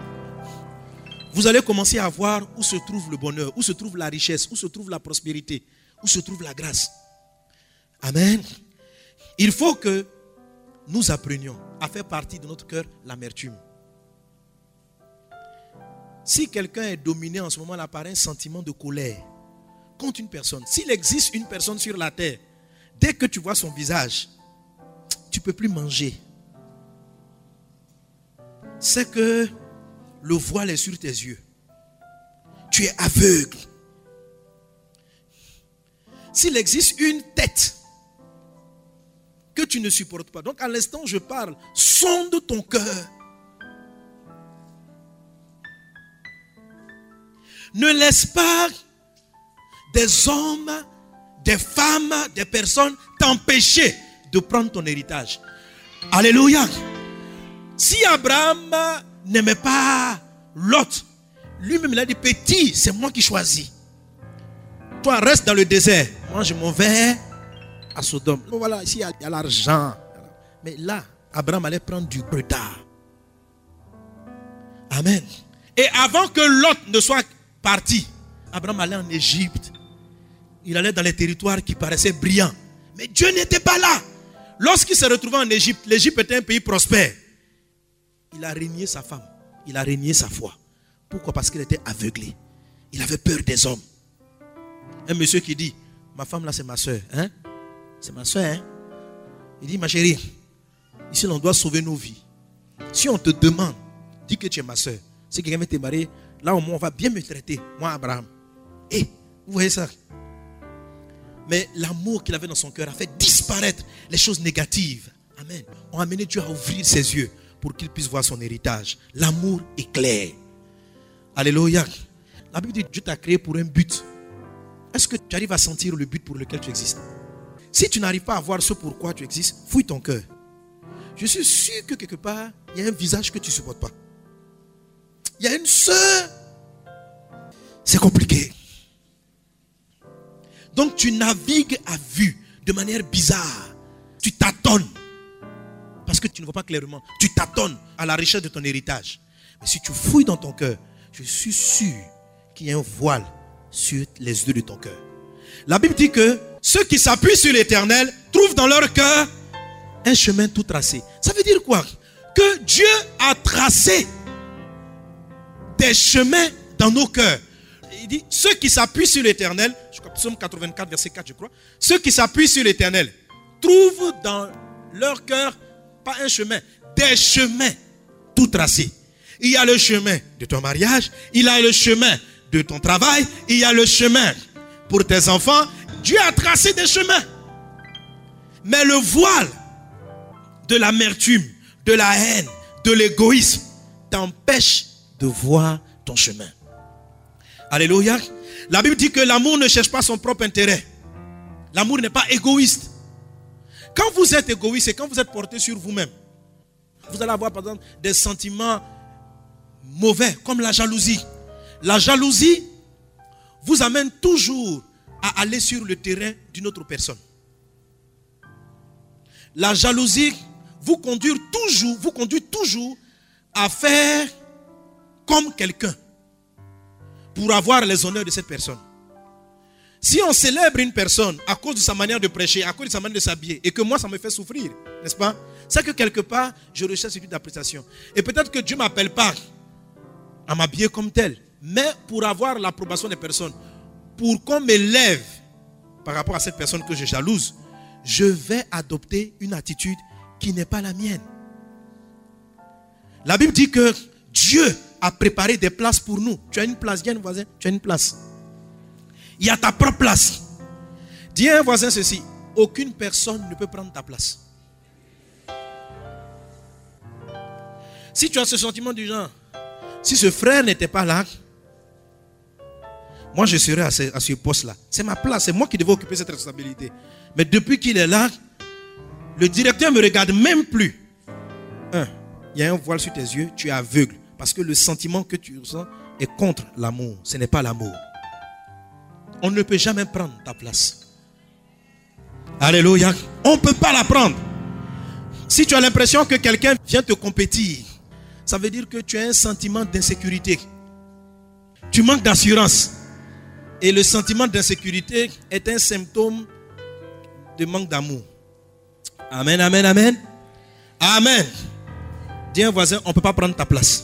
Vous allez commencer à voir où se trouve le bonheur, où se trouve la richesse, où se trouve la prospérité, où se trouve la grâce. Amen. Il faut que nous apprenions à faire partie de notre cœur l'amertume. Si quelqu'un est dominé en ce moment par un sentiment de colère contre une personne, s'il existe une personne sur la terre, dès que tu vois son visage, tu ne peux plus manger. C'est que le voile est sur tes yeux. Tu es aveugle. S'il existe une tête que tu ne supportes pas, donc à l'instant où je parle, sonde ton cœur. Ne laisse pas des hommes, des femmes, des personnes t'empêcher de prendre ton héritage. Alléluia. Si Abraham n'aimait pas Lot, lui-même il a dit, petit, c'est moi qui choisis. Toi reste dans le désert. Moi je m'en vais à Sodome. Bon, voilà, ici il y a l'argent. Mais là, Abraham allait prendre du bretard. Amen. Et avant que Lot ne soit parti, Abraham allait en Égypte. Il allait dans les territoires qui paraissaient brillants. Mais Dieu n'était pas là. Lorsqu'il s'est retrouvé en Égypte, l'Égypte était un pays prospère. Il a régné sa femme. Il a régné sa foi. Pourquoi? Parce qu'il était aveuglé. Il avait peur des hommes. Un monsieur qui dit, ma femme là c'est ma soeur. Hein? C'est ma soeur. Hein? Il dit, ma chérie, ici on doit sauver nos vies. Si on te demande, dis que tu es ma soeur. Si quelqu'un veut te marier, là au moins on va bien me traiter. Moi Abraham. Et vous voyez ça? Mais l'amour qu'il avait dans son cœur a fait disparaître les choses négatives. Amen. On a amené Dieu à ouvrir ses yeux pour qu'il puisse voir son héritage. L'amour éclaire. Alléluia. La Bible dit que Dieu t'a créé pour un but. Est-ce que tu arrives à sentir le but pour lequel tu existes? Si tu n'arrives pas à voir ce pourquoi tu existes, fouille ton cœur. Je suis sûr que quelque part, il y a un visage que tu ne supportes pas. Il y a une sœur. C'est compliqué. Donc tu navigues à vue de manière bizarre. Tu tâtonnes. Parce que tu ne vois pas clairement. Tu tâtonnes à la recherche de ton héritage. Mais si tu fouilles dans ton cœur, je suis sûr qu'il y a un voile sur les yeux de ton cœur. La Bible dit que ceux qui s'appuient sur l'Éternel trouvent dans leur cœur un chemin tout tracé. Ça veut dire quoi? Que Dieu a tracé des chemins dans nos cœurs. Il dit, ceux qui s'appuient sur l'Éternel, je crois, Psaume quatre-vingt-quatre, verset quatre, je crois. Ceux qui s'appuient sur l'Éternel trouvent dans leur cœur, pas un chemin, des chemins tout tracés. Il y a le chemin de ton mariage, il y a le chemin de ton travail, il y a le chemin pour tes enfants. Dieu a tracé des chemins. Mais le voile de l'amertume, de la haine, de l'égoïsme t'empêche de voir ton chemin. Alléluia. La Bible dit que l'amour ne cherche pas son propre intérêt. L'amour n'est pas égoïste. Quand vous êtes égoïste et quand vous êtes porté sur vous-même, vous allez avoir par exemple des sentiments mauvais comme la jalousie. La jalousie vous amène toujours à aller sur le terrain d'une autre personne. La jalousie vous conduit toujours, vous conduit toujours à faire comme quelqu'un pour avoir les honneurs de cette personne. Si on célèbre une personne à cause de sa manière de prêcher, à cause de sa manière de s'habiller, et que moi ça me fait souffrir, n'est-ce pas? C'est que quelque part, je recherche une appréciation. Et peut-être que Dieu ne m'appelle pas à m'habiller comme tel, mais pour avoir l'approbation des personnes, pour qu'on m'élève par rapport à cette personne que je jalouse, je vais adopter une attitude qui n'est pas la mienne. La Bible dit que Dieu a préparé des places pour nous. Tu as une place, dis à un voisin, tu as une place. Il y a ta propre place. Dis à un voisin ceci, aucune personne ne peut prendre ta place. Si tu as ce sentiment du genre, si ce frère n'était pas là, moi je serais à ce, à ce poste-là. C'est ma place, c'est moi qui devais occuper cette responsabilité. Mais depuis qu'il est là, le directeur ne me regarde même plus. Un, il y a un voile sur tes yeux, tu es aveugle. Parce que le sentiment que tu ressens est contre l'amour. Ce n'est pas l'amour. On ne peut jamais prendre ta place. Alléluia. On ne peut pas la prendre. Si tu as l'impression que quelqu'un vient te compétir, ça veut dire que tu as un sentiment d'insécurité. Tu manques d'assurance. Et le sentiment d'insécurité est un symptôme de manque d'amour. Amen, amen, amen. Amen. Dis à un voisin, on ne peut pas prendre ta place.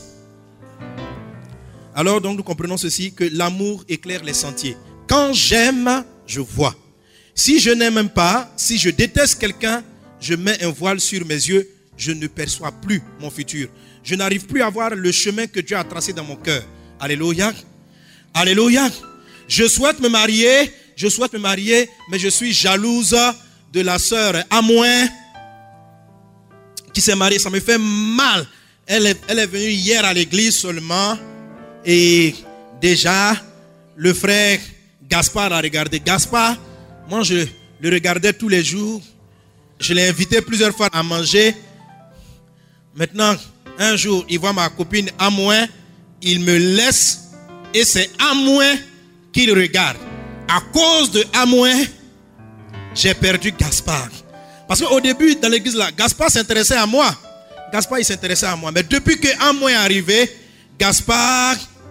Alors donc nous comprenons ceci, que l'amour éclaire les sentiers. Quand j'aime, je vois. Si je n'aime pas, si je déteste quelqu'un, je mets un voile sur mes yeux, je ne perçois plus mon futur. Je n'arrive plus à voir le chemin que Dieu a tracé dans mon cœur. Alléluia. Alléluia. Je souhaite me marier, je souhaite me marier, mais je suis jalouse de la sœur Amouin qui s'est mariée. Ça me fait mal. Elle est, elle est venue hier à l'église seulement. Et déjà, le frère Gaspard a regardé. Gaspard, moi je le regardais tous les jours. Je l'ai invité plusieurs fois à manger. Maintenant, un jour, il voit ma copine Amouin. Il me laisse et c'est Amouin qu'il regarde. À cause de Amouin, j'ai perdu Gaspard. Parce qu'au début, dans l'église là, Gaspard s'intéressait à moi. Gaspard, il s'intéressait à moi. Mais depuis que Amouin est arrivé, Gaspard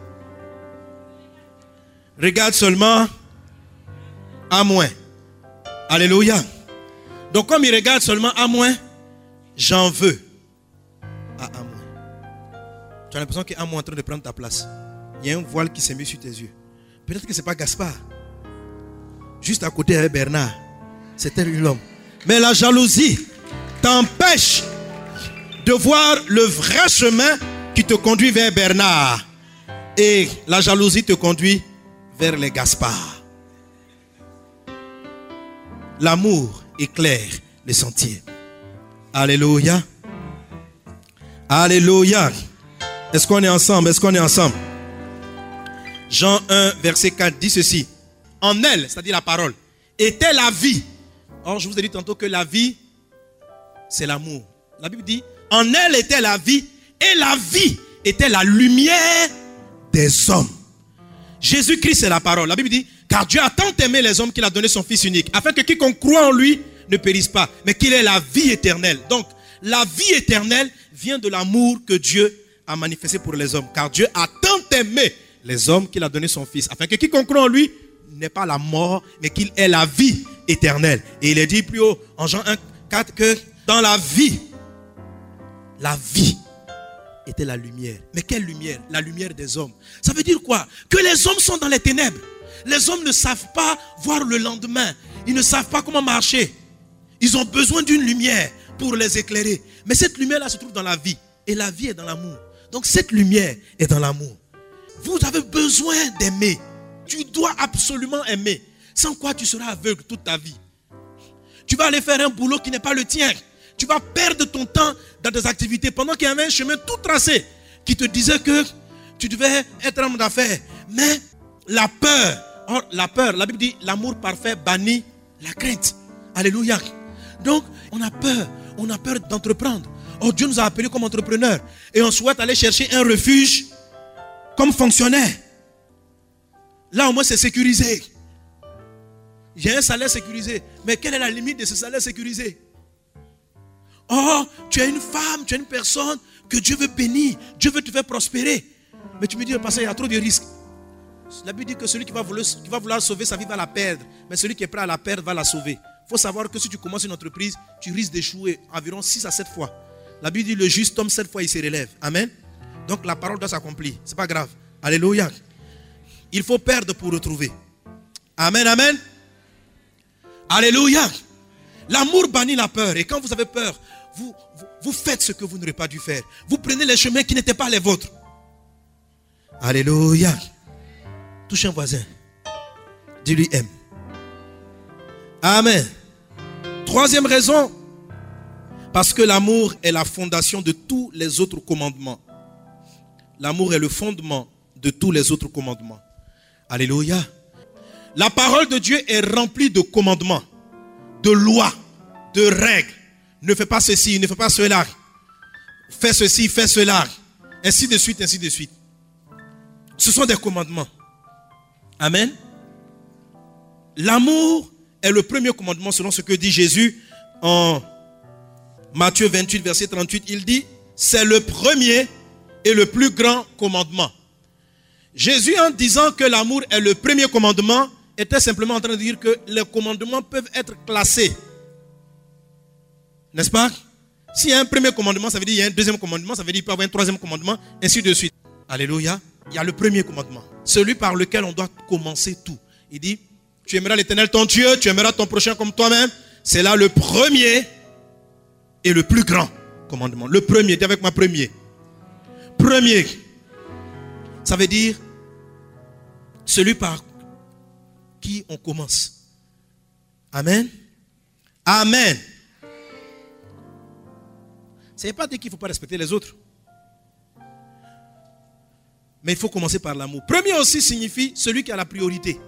regarde seulement Amouin. Alléluia. Donc comme il regarde seulement Amouin, j'en veux à Amouin. Tu as l'impression qu'Amouin est en train de prendre ta place. Il y a un voile qui s'est mis sur tes yeux. Peut-être que ce n'est pas Gaspard. Juste à côté avec Bernard. C'était l'homme. Mais la jalousie t'empêche de voir le vrai chemin qui te conduit vers Bernard. Et la jalousie te conduit vers les Gaspard. L'amour éclaire les sentiers. Alléluia. Alléluia. Est-ce qu'on est ensemble? Est-ce qu'on est ensemble? Jean un, verset quatre dit ceci. En elle, c'est-à-dire la parole, était la vie. Or, je vous ai dit tantôt que la vie, c'est l'amour. La Bible dit, en elle était la vie, et la vie était la lumière des hommes. Jésus-Christ, c'est la parole. La Bible dit, car Dieu a tant aimé les hommes qu'il a donné son Fils unique, afin que quiconque croit en lui ne périsse pas, mais qu'il ait la vie éternelle. Donc, la vie éternelle vient de l'amour que Dieu a manifesté pour les hommes. Car Dieu a tant aimé les hommes qu'il a donné son Fils, afin que quiconque croit en lui n'ait pas la mort, mais qu'il ait la vie éternelle. Et il est dit plus haut, en Jean un, quatre, que dans la vie, la vie était la lumière. Mais quelle lumière? La lumière des hommes. Ça veut dire quoi? Que les hommes sont dans les ténèbres. Les hommes ne savent pas voir le lendemain. Ils ne savent pas comment marcher. Ils ont besoin d'une lumière pour les éclairer. Mais cette lumière-là se trouve dans la vie. Et la vie est dans l'amour. Donc cette lumière est dans l'amour. Vous avez besoin d'aimer. Tu dois absolument aimer. Sans quoi tu seras aveugle toute ta vie. Tu vas aller faire un boulot qui n'est pas le tien. Tu vas perdre ton temps dans des activités pendant qu'il y avait un chemin tout tracé qui te disait que tu devais être un homme d'affaires. Mais la peur, or, la peur, la Bible dit l'amour parfait bannit la crainte. Alléluia. Donc, on a peur. On a peur d'entreprendre. Or, Dieu nous a appelés comme entrepreneurs. Et on souhaite aller chercher un refuge comme fonctionnaire. Là, au moins, c'est sécurisé. J'ai un salaire sécurisé. Mais quelle est la limite de ce salaire sécurisé? Oh, tu es une femme, tu es une personne que Dieu veut bénir. Dieu veut te faire prospérer. Mais tu me dis, parce qu'il y a trop de risques. La Bible dit que celui qui va, vouloir, qui va vouloir sauver sa vie va la perdre. Mais celui qui est prêt à la perdre va la sauver. Il faut savoir que si tu commences une entreprise, tu risques d'échouer environ six à sept fois. La Bible dit, le juste tombe sept fois, il se relève. Amen. Donc la parole doit s'accomplir. Ce n'est pas grave. Alléluia. Il faut perdre pour retrouver. Amen, amen. Alléluia. L'amour bannit la peur. Et quand vous avez peur, vous, vous, vous faites ce que vous n'aurez pas dû faire. Vous prenez les chemins qui n'étaient pas les vôtres. Alléluia. Touche un voisin. Dis-lui aime. Amen. Troisième raison. Parce que l'amour est la fondation de tous les autres commandements. L'amour est le fondement de tous les autres commandements. Alléluia. La parole de Dieu est remplie de commandements, de lois, de règles. Ne fais pas ceci, ne fais pas cela. Fais ceci, fais cela. Ainsi de suite, ainsi de suite. Ce sont des commandements. Amen. L'amour est le premier commandement selon ce que dit Jésus en Matthieu vingt-huit, verset trente-huit. Il dit, c'est le premier et le plus grand commandement. Jésus, en disant que l'amour est le premier commandement, était simplement en train de dire que les commandements peuvent être classés. N'est-ce pas? S'il y a un premier commandement, ça veut dire qu'il y a un deuxième commandement, ça veut dire qu'il peut y avoir un troisième commandement, ainsi de suite. Alléluia. Il y a le premier commandement, celui par lequel on doit commencer tout. Il dit, tu aimeras l'Éternel ton Dieu, tu aimeras ton prochain comme toi-même. C'est là le premier et le plus grand commandement. Le premier, dis avec moi premier. Premier. Ça veut dire celui par qui on commence. Amen. Amen. Ça ne veut pas dire qu'il ne faut pas respecter les autres. Mais il faut commencer par l'amour. Premier aussi signifie celui qui a la priorité.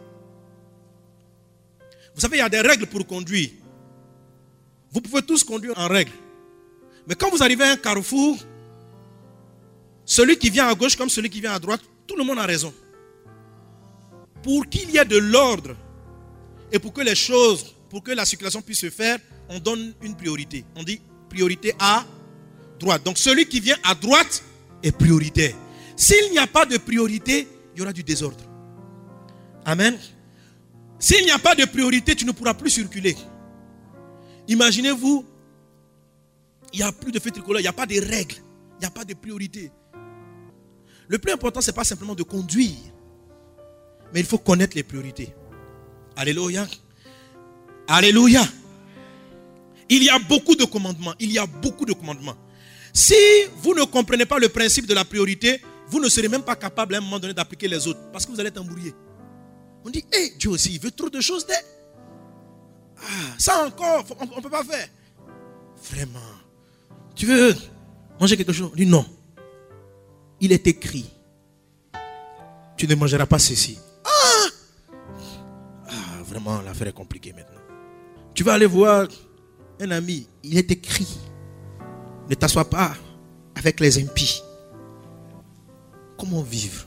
Vous savez, il y a des règles pour conduire. Vous pouvez tous conduire en règle. Mais quand vous arrivez à un carrefour, celui qui vient à gauche comme celui qui vient à droite, tout le monde a raison. Pour qu'il y ait de l'ordre et pour que les choses, pour que la circulation puisse se faire, on donne une priorité. On dit priorité à droite. Donc celui qui vient à droite est prioritaire. S'il n'y a pas de priorité, il y aura du désordre. Amen. S'il n'y a pas de priorité, tu ne pourras plus circuler. Imaginez-vous, il n'y a plus de feu tricolore, il n'y a pas de règles, il n'y a pas de priorité. Le plus important, ce n'est pas simplement de conduire, mais il faut connaître les priorités. Alléluia. Alléluia. Il y a beaucoup de commandements. Il y a beaucoup de commandements. Si vous ne comprenez pas le principe de la priorité, vous ne serez même pas capable à un moment donné d'appliquer les autres. Parce que vous allez être embrouillé. On dit, hé, hey, Dieu aussi, il veut trop de choses. Ah, ça encore, on ne peut pas faire. Vraiment. Tu veux manger quelque chose? Il dit non. Il est écrit. Tu ne mangeras pas ceci. Ah, ah vraiment, l'affaire est compliquée maintenant. Tu vas aller voir un ami. Il est écrit. Ne t'assois pas avec les impies. Comment vivre?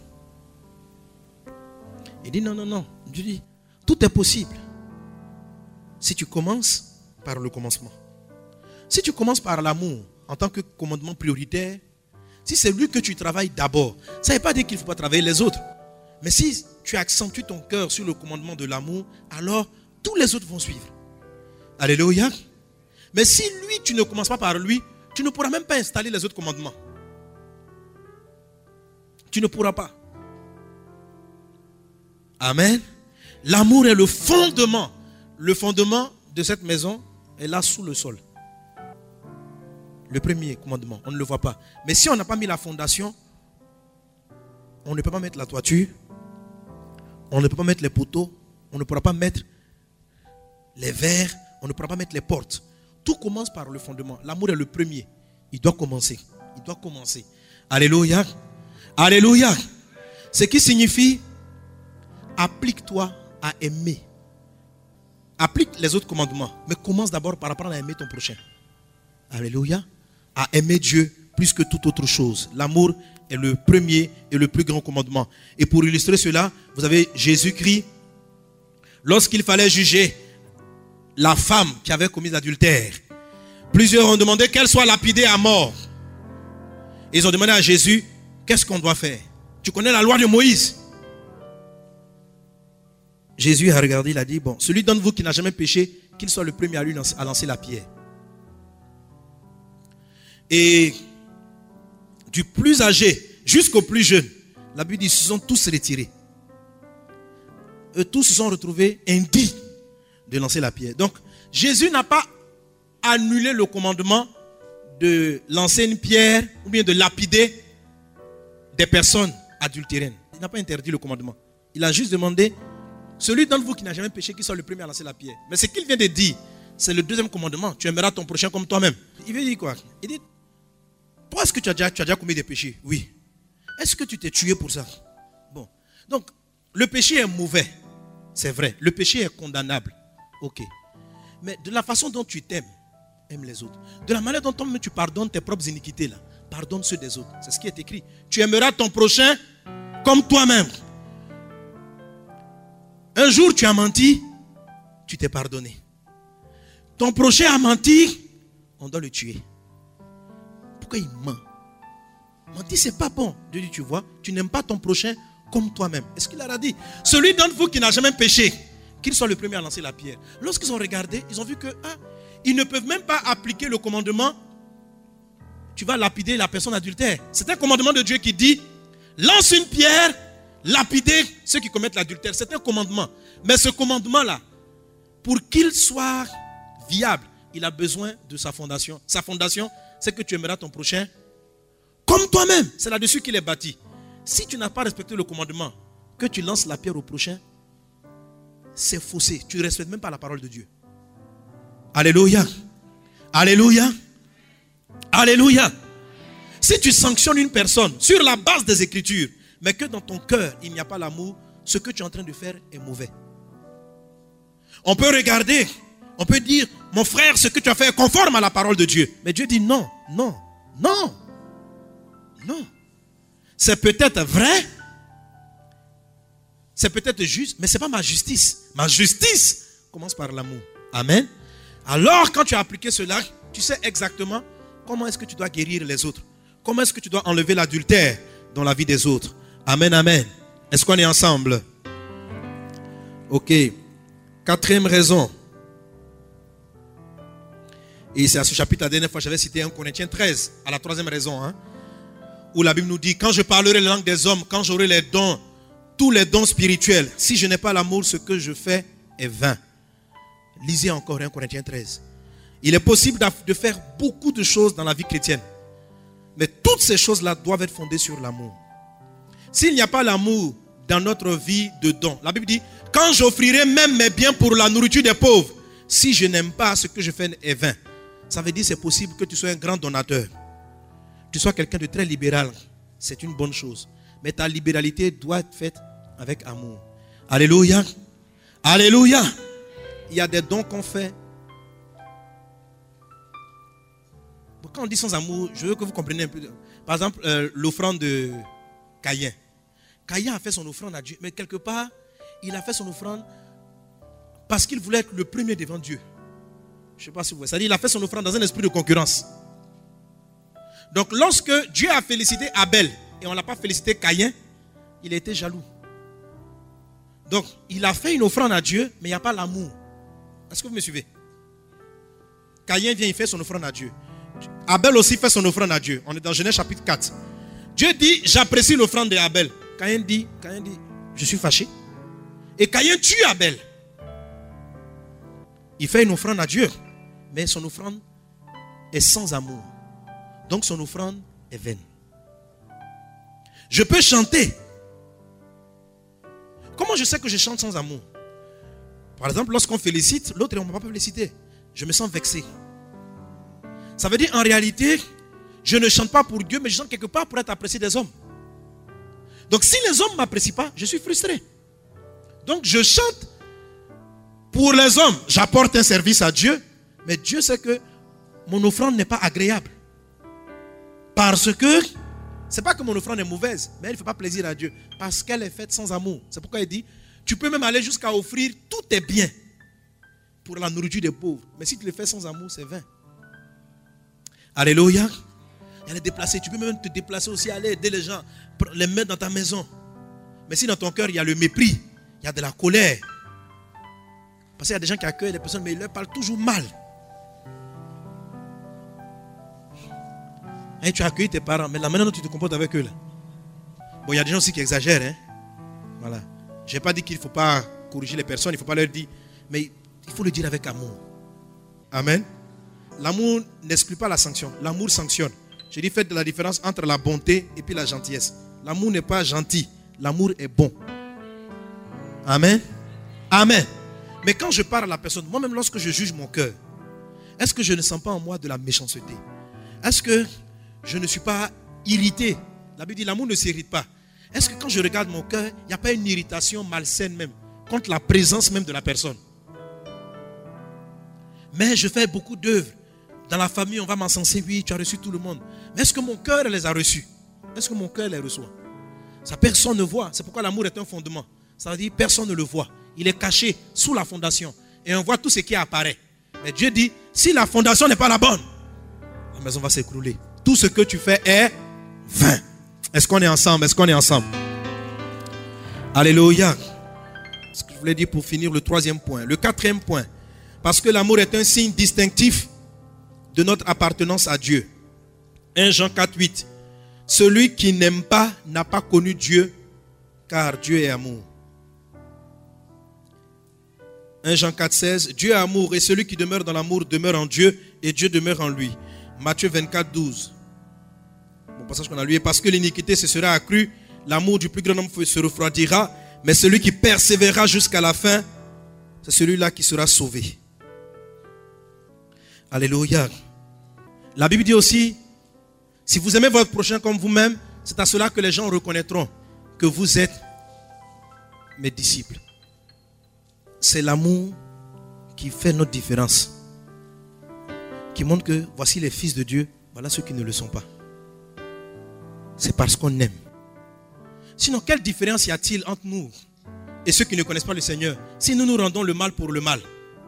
Il dit non, non, non. Je dis, tout est possible. Si tu commences par le commencement. Si tu commences par l'amour en tant que commandement prioritaire, si c'est lui que tu travailles d'abord, ça ne veut pas dire qu'il ne faut pas travailler les autres. Mais si tu accentues ton cœur sur le commandement de l'amour, alors tous les autres vont suivre. Alléluia. Mais si lui, tu ne commences pas par lui, tu ne pourras même pas installer les autres commandements. Tu ne pourras pas. Amen. L'amour est le fondement. Le fondement de cette maison est là sous le sol. Le premier commandement, on ne le voit pas. Mais si on n'a pas mis la fondation, on ne peut pas mettre la toiture, on ne peut pas mettre les poteaux, on ne pourra pas mettre les verres, on ne pourra pas mettre les portes. Tout commence par le fondement. L'amour est le premier. Il doit commencer. Il doit commencer. Alléluia. Alléluia. Ce qui signifie, applique-toi à aimer. Applique les autres commandements, mais commence d'abord par apprendre à aimer ton prochain. Alléluia. À aimer Dieu plus que toute autre chose. L'amour est le premier et le plus grand commandement. Et pour illustrer cela, vous avez Jésus-Christ, lorsqu'il fallait juger la femme qui avait commis l'adultère. Plusieurs ont demandé qu'elle soit lapidée à mort. Ils ont demandé à Jésus, qu'est-ce qu'on doit faire? Tu connais la loi de Moïse? Jésus a regardé, il a dit, bon, celui d'entre vous qui n'a jamais péché, qu'il soit le premier à lui lancer, à lancer la pierre. Et du plus âgé jusqu'au plus jeune, la Bible dit, ils se sont tous retirés. Eux tous se sont retrouvés indignes de lancer la pierre. Donc, Jésus n'a pas annulé le commandement de lancer une pierre ou bien de lapider des personnes adultéraines. Il n'a pas interdit le commandement. Il a juste demandé, celui d'entre vous qui n'a jamais péché, qu'il soit le premier à lancer la pierre. Mais ce qu'il vient de dire, c'est le deuxième commandement. Tu aimeras ton prochain comme toi-même. Il veut dire quoi? Il dit, toi, est-ce que tu as déjà, tu as déjà commis des péchés? Oui. Est-ce que tu t'es tué pour ça? Bon. Donc, le péché est mauvais. C'est vrai. Le péché est condamnable. Ok. Mais de la façon dont tu t'aimes, aime les autres. De la manière dont tu pardonnes tes propres iniquités, là, pardonne ceux des autres. C'est ce qui est écrit. Tu aimeras ton prochain comme toi-même. Un jour, tu as menti, tu t'es pardonné. Ton prochain a menti, on doit le tuer. Pourquoi il ment? Mentir, c'est pas bon. Dieu dit, tu vois, tu n'aimes pas ton prochain comme toi-même. Est-ce qu'il a dit? Celui d'entre vous qui n'a jamais péché, qu'il soit le premier à lancer la pierre. Lorsqu'ils ont regardé, ils ont vu que ah, ils ne peuvent même pas appliquer le commandement. Tu vas lapider la personne adultère. C'est un commandement de Dieu qui dit, lance une pierre, lapider ceux qui commettent l'adultère. C'est un commandement. Mais ce commandement-là, pour qu'il soit viable, il a besoin de sa fondation. Sa fondation, c'est que tu aimeras ton prochain comme toi-même. C'est là-dessus qu'il est bâti. Si tu n'as pas respecté le commandement, que tu lances la pierre au prochain, c'est faussé. Tu ne respectes même pas la parole de Dieu. Alléluia. Alléluia. Alléluia. Si tu sanctionnes une personne sur la base des Écritures, mais que dans ton cœur, il n'y a pas l'amour, ce que tu es en train de faire est mauvais. On peut regarder, on peut dire, mon frère, ce que tu as fait est conforme à la parole de Dieu. Mais Dieu dit non, non, non, non. C'est peut-être vrai, c'est peut-être juste, mais ce n'est pas ma justice. Ma justice commence par l'amour. Amen. Alors, quand tu as appliqué cela, tu sais exactement comment est-ce que tu dois guérir les autres. Comment est-ce que tu dois enlever l'adultère dans la vie des autres. Amen, amen. Est-ce qu'on est ensemble? Ok. Quatrième raison. Et c'est à ce chapitre, la dernière fois, j'avais cité un Corinthiens treize, à la troisième raison, hein, où la Bible nous dit, quand je parlerai la langue des hommes, quand j'aurai les dons, tous les dons spirituels, si je n'ai pas l'amour, ce que je fais est vain. Lisez encore un Corinthiens treize. Il est possible de faire beaucoup de choses dans la vie chrétienne. Mais toutes ces choses-là doivent être fondées sur l'amour. S'il n'y a pas l'amour dans notre vie de don, la Bible dit, quand j'offrirai même mes biens pour la nourriture des pauvres, si je n'aime pas, ce que je fais est vain. Ça veut dire que c'est possible que tu sois un grand donateur. Tu sois quelqu'un de très libéral. C'est une bonne chose. Mais ta libéralité doit être faite avec amour. Alléluia. Alléluia. Il y a des dons qu'on fait. Quand on dit sans amour, je veux que vous compreniez un peu. Par exemple, euh, l'offrande de Caïn. Caïn a fait son offrande à Dieu. Mais quelque part, il a fait son offrande parce qu'il voulait être le premier devant Dieu. Je ne sais pas si vous voyez. C'est-à-dire qu'il a fait son offrande dans un esprit de concurrence. Donc lorsque Dieu a félicité Abel et on ne l'a pas félicité Caïn, il a été jaloux. Donc il a fait une offrande à Dieu, mais il n'y a pas l'amour. Est-ce que vous me suivez? Caïn vient, il fait son offrande à Dieu. Abel aussi fait son offrande à Dieu. On est dans Genèse chapitre quatre. Dieu dit, j'apprécie l'offrande d'Abel. Caïn dit, Caïn dit, je suis fâché. Et Caïn tue Abel. Il fait une offrande à Dieu, mais son offrande est sans amour. Donc son offrande est vaine. Je peux chanter. Comment je sais que je chante sans amour? Par exemple, lorsqu'on félicite, l'autre on ne va pas féliciter. Je me sens vexé. Ça veut dire en réalité, je ne chante pas pour Dieu, mais je chante quelque part pour être apprécié des hommes. Donc si les hommes ne m'apprécient pas, je suis frustré. Donc je chante pour les hommes. J'apporte un service à Dieu, mais Dieu sait que mon offrande n'est pas agréable. Parce que, c'est pas que mon offrande est mauvaise, mais elle ne fait pas plaisir à Dieu. Parce qu'elle est faite sans amour. C'est pourquoi il dit, tu peux même aller jusqu'à offrir tous tes biens pour la nourriture des pauvres. Mais si tu le fais sans amour, c'est vain. Alléluia. Il y a les déplacés. Tu peux même te déplacer aussi, aller aider les gens, les mettre dans ta maison. Mais si dans ton cœur, il y a le mépris, il y a de la colère. Parce qu'il y a des gens qui accueillent les personnes, mais ils leur parlent toujours mal. Hein, tu as accueilli tes parents, mais la manière dont tu te comportes avec eux là. Bon, il y a des gens aussi qui exagèrent. Hein? Voilà. Je n'ai pas dit qu'il ne faut pas corriger les personnes, il ne faut pas leur dire, mais il faut le dire avec amour. Amen. L'amour n'exclut pas la sanction. L'amour sanctionne. Je dis, faites de la différence entre la bonté et puis la gentillesse. L'amour n'est pas gentil. L'amour est bon. Amen. Amen. Mais quand je parle à la personne, moi-même lorsque je juge mon cœur, est-ce que je ne sens pas en moi de la méchanceté? Est-ce que je ne suis pas irrité? La Bible dit, l'amour ne s'irrite pas. Est-ce que quand je regarde mon cœur, il n'y a pas une irritation malsaine même contre la présence même de la personne? Mais je fais beaucoup d'œuvres. Dans la famille, on va m'encenser, oui, tu as reçu tout le monde. Mais est-ce que mon cœur les a reçus? Est-ce que mon cœur les reçoit? Ça, personne ne voit. C'est pourquoi l'amour est un fondement. Ça veut dire personne ne le voit. Il est caché sous la fondation. Et on voit tout ce qui apparaît. Mais Dieu dit, si la fondation n'est pas la bonne, la maison va s'écrouler. Tout ce que tu fais est vain. Est-ce qu'on est ensemble? Est-ce qu'on est ensemble? Alléluia. Ce que je voulais dire pour finir le troisième point. Le quatrième point. Parce que l'amour est un signe distinctif de notre appartenance à Dieu. un Jean quatre, huit. Celui qui n'aime pas n'a pas connu Dieu, car Dieu est amour. un Jean quatre, seize. Dieu est amour et celui qui demeure dans l'amour demeure en Dieu et Dieu demeure en lui. Matthieu vingt-quatre, douze. Bon passage qu'on a lu. Parce que l'iniquité se sera accrue, l'amour du plus grand nombre se refroidira, mais celui qui persévérera jusqu'à la fin, c'est celui-là qui sera sauvé. Alléluia. La Bible dit aussi, si vous aimez votre prochain comme vous-même, c'est à cela que les gens reconnaîtront que vous êtes mes disciples. C'est l'amour qui fait notre différence. Qui montre que voici les fils de Dieu, voilà ceux qui ne le sont pas. C'est parce qu'on aime. Sinon, quelle différence y a-t-il entre nous et ceux qui ne connaissent pas le Seigneur si nous nous rendons le mal pour le mal?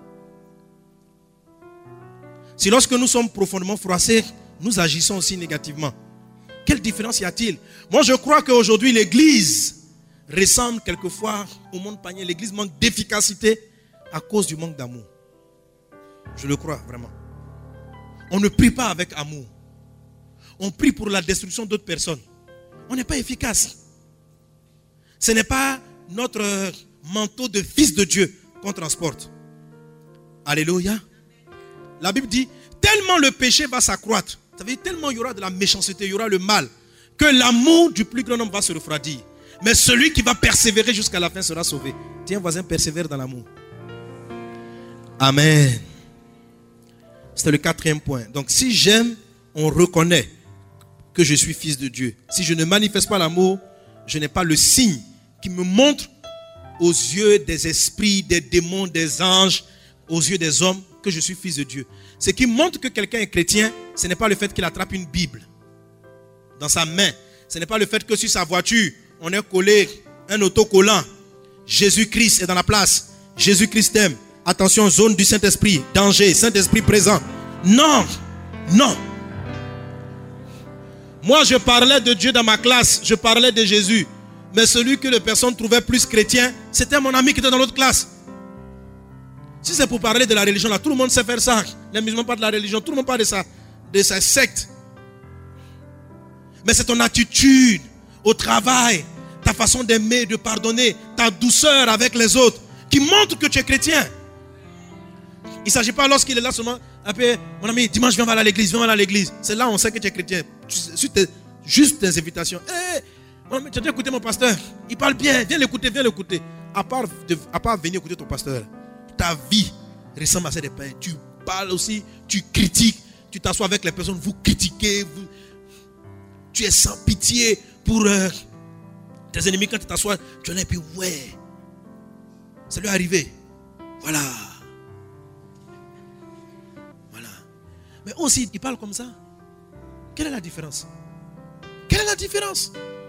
Si lorsque nous sommes profondément froissés, nous agissons aussi négativement. Quelle différence y a-t-il? Moi je crois qu'aujourd'hui l'église ressemble quelquefois au monde païen. L'église manque d'efficacité à cause du manque d'amour. Je le crois vraiment. On ne prie pas avec amour. On prie pour la destruction d'autres personnes. On n'est pas efficace. Ce n'est pas notre manteau de fils de Dieu qu'on transporte. Alléluia. La Bible dit, tellement le péché va s'accroître, ça veut dire tellement il y aura de la méchanceté, il y aura le mal, que l'amour du plus grand nombre va se refroidir. Mais celui qui va persévérer jusqu'à la fin sera sauvé. Tiens, voisin, persévère dans l'amour. Amen. C'était le quatrième point. Donc si j'aime, on reconnaît que je suis fils de Dieu. Si je ne manifeste pas l'amour, je n'ai pas le signe qui me montre aux yeux des esprits, des démons, des anges, aux yeux des hommes que je suis fils de Dieu. Ce qui montre que quelqu'un est chrétien, ce n'est pas le fait qu'il attrape une Bible dans sa main. Ce n'est pas le fait que sur sa voiture, on ait collé un autocollant. Jésus-Christ est dans la place. Jésus-Christ t'aime. Attention, zone du Saint-Esprit. Danger, Saint-Esprit présent. Non, non. Moi, je parlais de Dieu dans ma classe. Je parlais de Jésus. Mais celui que les personnes trouvaient plus chrétien, c'était mon ami qui était dans l'autre classe. Si c'est pour parler de la religion, là, tout le monde sait faire ça. Les musulmans parlent de la religion, tout le monde parle de ça, de sa secte. Mais c'est ton attitude au travail, ta façon d'aimer, de pardonner, ta douceur avec les autres qui montre que tu es chrétien. Il ne s'agit pas lorsqu'il est là seulement, après, mon ami, dimanche, viens aller à l'église, viens aller à l'église. C'est là où on sait que tu es chrétien. Juste tes invitations. Hey, mon ami, tu as déjà écouté mon pasteur? Il parle bien, viens l'écouter, viens l'écouter. À part, de, à part venir écouter ton pasteur, ta vie ressemble à celle des païens. Tu parles aussi, tu critiques, tu t'assois avec les personnes, vous critiquez, vous, tu es sans pitié pour euh, tes ennemis. Quand tu t'assois, tu en es, puis ouais, ça lui est arrivé. Voilà. Voilà. Mais aussi, il parle comme ça. Quelle est la différence? Quelle est la différence?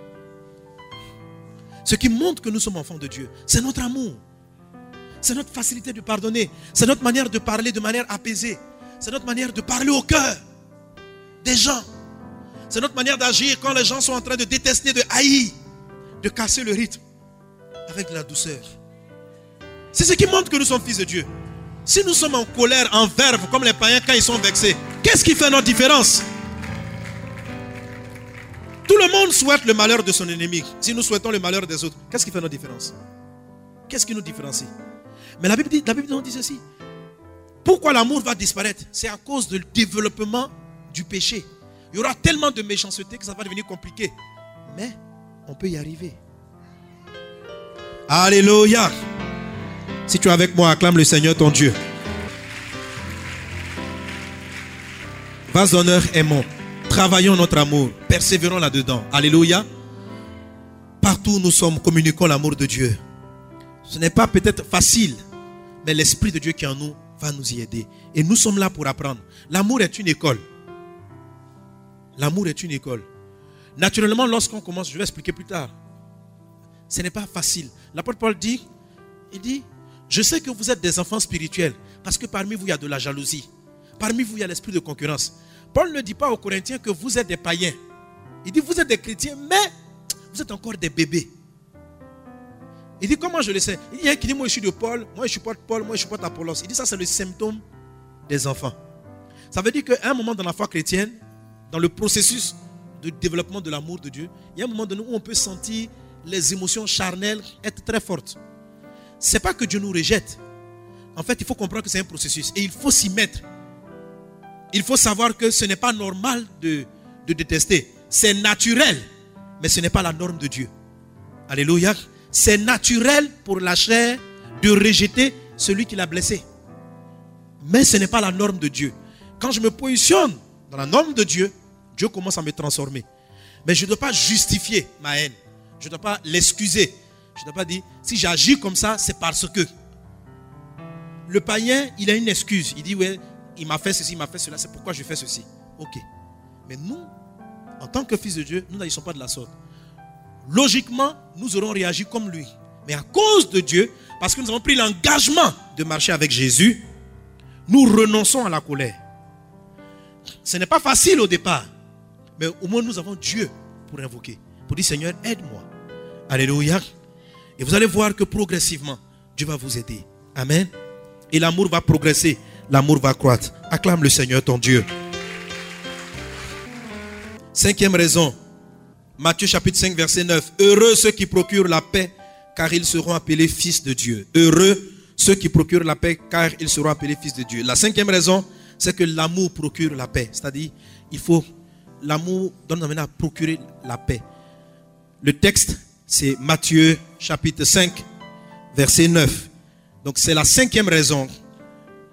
Ce qui montre que nous sommes enfants de Dieu, c'est notre amour. C'est notre facilité de pardonner. C'est notre manière de parler de manière apaisée. C'est notre manière de parler au cœur des gens. C'est notre manière d'agir quand les gens sont en train de détester, de haïr, de casser le rythme avec de la douceur. C'est ce qui montre que nous sommes fils de Dieu. Si nous sommes en colère, en verve, comme les païens quand ils sont vexés, qu'est-ce qui fait notre différence? Tout le monde souhaite le malheur de son ennemi. Si nous souhaitons le malheur des autres, qu'est-ce qui fait notre différence? Qu'est-ce qui nous différencie? Mais la Bible dit, la Bible nous dit ceci. Pourquoi l'amour va disparaître? C'est à cause du développement du péché. Il y aura tellement de méchanceté que ça va devenir compliqué. Mais on peut y arriver. Alléluia. Si tu es avec moi, acclame le Seigneur ton Dieu. Vase d'honneur, aimons. Travaillons notre amour. Persévérons là-dedans. Alléluia. Partout où nous sommes, communiquons l'amour de Dieu. Ce n'est pas peut-être facile, mais l'Esprit de Dieu qui est en nous va nous y aider. Et nous sommes là pour apprendre. L'amour est une école. L'amour est une école. Naturellement, lorsqu'on commence, je vais expliquer plus tard, ce n'est pas facile. L'apôtre Paul dit, il dit, je sais que vous êtes des enfants spirituels, parce que parmi vous, il y a de la jalousie. Parmi vous, il y a l'esprit de concurrence. Paul ne dit pas aux Corinthiens que vous êtes des païens. Il dit, vous êtes des chrétiens, mais vous êtes encore des bébés. Il dit, comment je le sais? Il y a un qui dit, moi je suis de Paul, moi je suis pas de Paul, moi je suis pas d'Apollos. Il dit, ça c'est le symptôme des enfants. Ça veut dire qu'à un moment dans la foi chrétienne, dans le processus de développement de l'amour de Dieu, il y a un moment donné où on peut sentir les émotions charnelles être très fortes. Ce n'est pas que Dieu nous rejette. En fait, il faut comprendre que c'est un processus et il faut s'y mettre. Il faut savoir que ce n'est pas normal de, de détester. C'est naturel, mais ce n'est pas la norme de Dieu. Alléluia. C'est naturel pour la chair de rejeter celui qui l'a blessé. Mais ce n'est pas la norme de Dieu. Quand je me positionne dans la norme de Dieu, Dieu commence à me transformer. Mais je ne dois pas justifier ma haine. Je ne dois pas l'excuser. Je ne dois pas dire, si j'agis comme ça, c'est parce que. Le païen, il a une excuse. Il dit, ouais, il m'a fait ceci, il m'a fait cela, c'est pourquoi je fais ceci. Ok. Mais nous, en tant que fils de Dieu, nous n'agissons pas de la sorte. Logiquement, nous aurons réagi comme lui. Mais à cause de Dieu, parce que nous avons pris l'engagement de marcher avec Jésus, nous renonçons à la colère. Ce n'est pas facile au départ, mais au moins nous avons Dieu pour invoquer, pour dire Seigneur, aide-moi. Alléluia. Et vous allez voir que progressivement, Dieu va vous aider. Amen. Et l'amour va progresser, l'amour va croître. Acclame le Seigneur ton Dieu. Cinquième raison, Matthieu chapitre cinq verset neuf. Heureux ceux qui procurent la paix, car ils seront appelés fils de Dieu. Heureux ceux qui procurent la paix, car ils seront appelés fils de Dieu. La cinquième raison, c'est que l'amour procure la paix. C'est-à-dire, il faut, l'amour donne maintenant à procurer la paix. Le texte, c'est Matthieu chapitre cinq verset neuf. Donc c'est la cinquième raison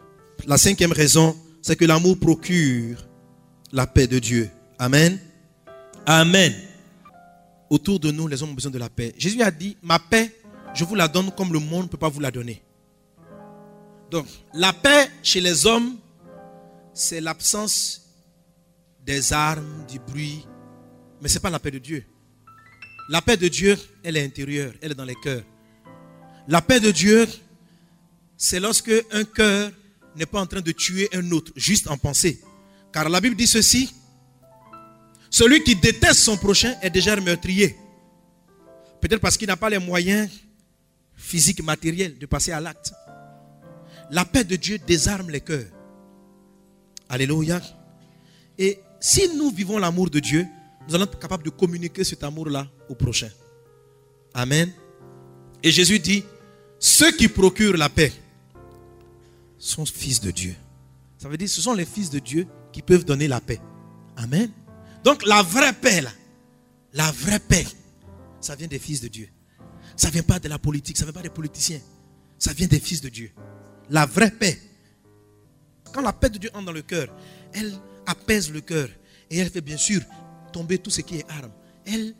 La cinquième raison, c'est que l'amour procure la paix de Dieu. Amen. Amen. Autour de nous, les hommes ont besoin de la paix. Jésus a dit, ma paix, je vous la donne comme le monde ne peut pas vous la donner. Donc, la paix chez les hommes, c'est l'absence des armes, du bruit, mais ce n'est pas la paix de Dieu. La paix de Dieu, elle est intérieure, elle est dans les cœurs. La paix de Dieu, c'est lorsque un cœur n'est pas en train de tuer un autre, juste en pensée. Car la Bible dit ceci, celui qui déteste son prochain est déjà meurtrier. Peut-être parce qu'il n'a pas les moyens physiques, matériels de passer à l'acte. La paix de Dieu désarme les cœurs. Alléluia. Et si nous vivons l'amour de Dieu, nous allons être capables de communiquer cet amour-là au prochain. Amen. Et Jésus dit, ceux qui procurent la paix sont fils de Dieu. Ça veut dire que ce sont les fils de Dieu qui peuvent donner la paix. Amen. Donc la vraie paix, là, la vraie paix, ça vient des fils de Dieu. Ça ne vient pas de la politique, ça ne vient pas des politiciens. Ça vient des fils de Dieu. La vraie paix. Quand la paix de Dieu entre dans le cœur, elle apaise le cœur. Et elle fait bien sûr tomber tout ce qui est arme. Elle,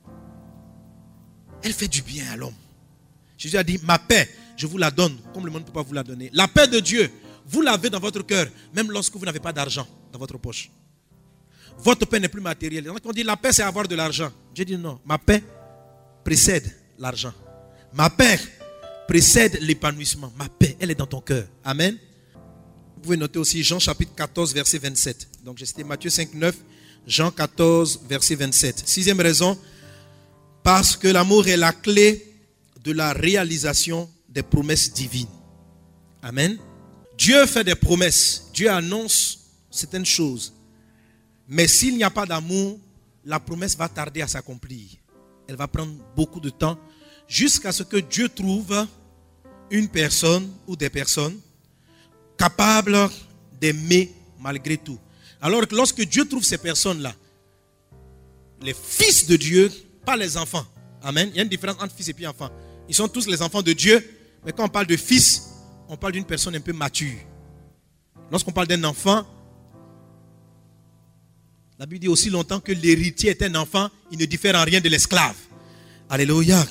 elle fait du bien à l'homme. Jésus a dit, ma paix, je vous la donne, comme le monde ne peut pas vous la donner. La paix de Dieu, vous l'avez dans votre cœur, même lorsque vous n'avez pas d'argent dans votre poche. Votre paix n'est plus matérielle. On dit, la paix, c'est avoir de l'argent. Dieu dit, non, ma paix précède l'argent. Ma paix précède l'épanouissement. Ma paix, elle est dans ton cœur. Amen. Vous pouvez noter aussi Jean chapitre quatorze, verset vingt-sept. Donc j'ai cité Matthieu cinq, neuf, Jean quatorze, verset vingt-sept. Sixième raison, parce que l'amour est la clé de la réalisation des promesses divines. Amen. Dieu fait des promesses. Dieu annonce certaines choses. Mais s'il n'y a pas d'amour, la promesse va tarder à s'accomplir. Elle va prendre beaucoup de temps jusqu'à ce que Dieu trouve une personne ou des personnes capables d'aimer malgré tout. Alors que lorsque Dieu trouve ces personnes-là, les fils de Dieu, pas les enfants. Amen. Il y a une différence entre fils et puis enfants. Ils sont tous les enfants de Dieu, mais quand on parle de fils, on parle d'une personne un peu mature. Lorsqu'on parle d'un enfant, la Bible dit aussi longtemps que l'héritier est un enfant, il ne diffère en rien de l'esclave. Alléluia.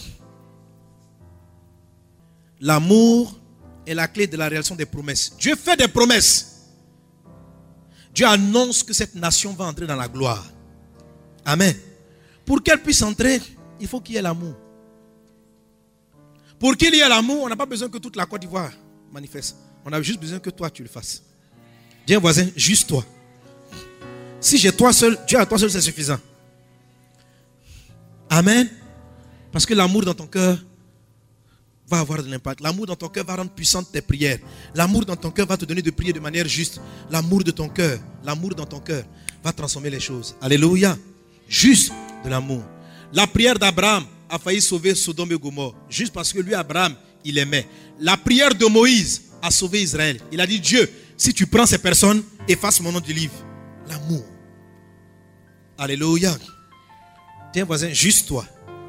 L'amour est la clé de la réalisation des promesses. Dieu fait des promesses. Dieu annonce que cette nation va entrer dans la gloire. Amen. Pour qu'elle puisse entrer, il faut qu'il y ait l'amour. Pour qu'il y ait l'amour, on n'a pas besoin que toute la Côte d'Ivoire manifeste. On a juste besoin que toi tu le fasses. Dis un voisin, juste toi. Si j'ai toi seul, Dieu à toi seul c'est suffisant. Amen. Parce que l'amour dans ton cœur va avoir de l'impact. L'amour dans ton cœur va rendre puissantes tes prières. L'amour dans ton cœur va te donner de prier de manière juste. L'amour de ton cœur, l'amour dans ton cœur va transformer les choses. Alléluia. Juste de l'amour. La prière d'Abraham a failli sauver Sodome et Gomorrhe. Juste parce que lui, Abraham, il aimait. La prière de Moïse a sauvé Israël. Il a dit, Dieu, si tu prends ces personnes, efface mon nom du livre. L'amour. Alléluia. Tiens, voisin, juste toi.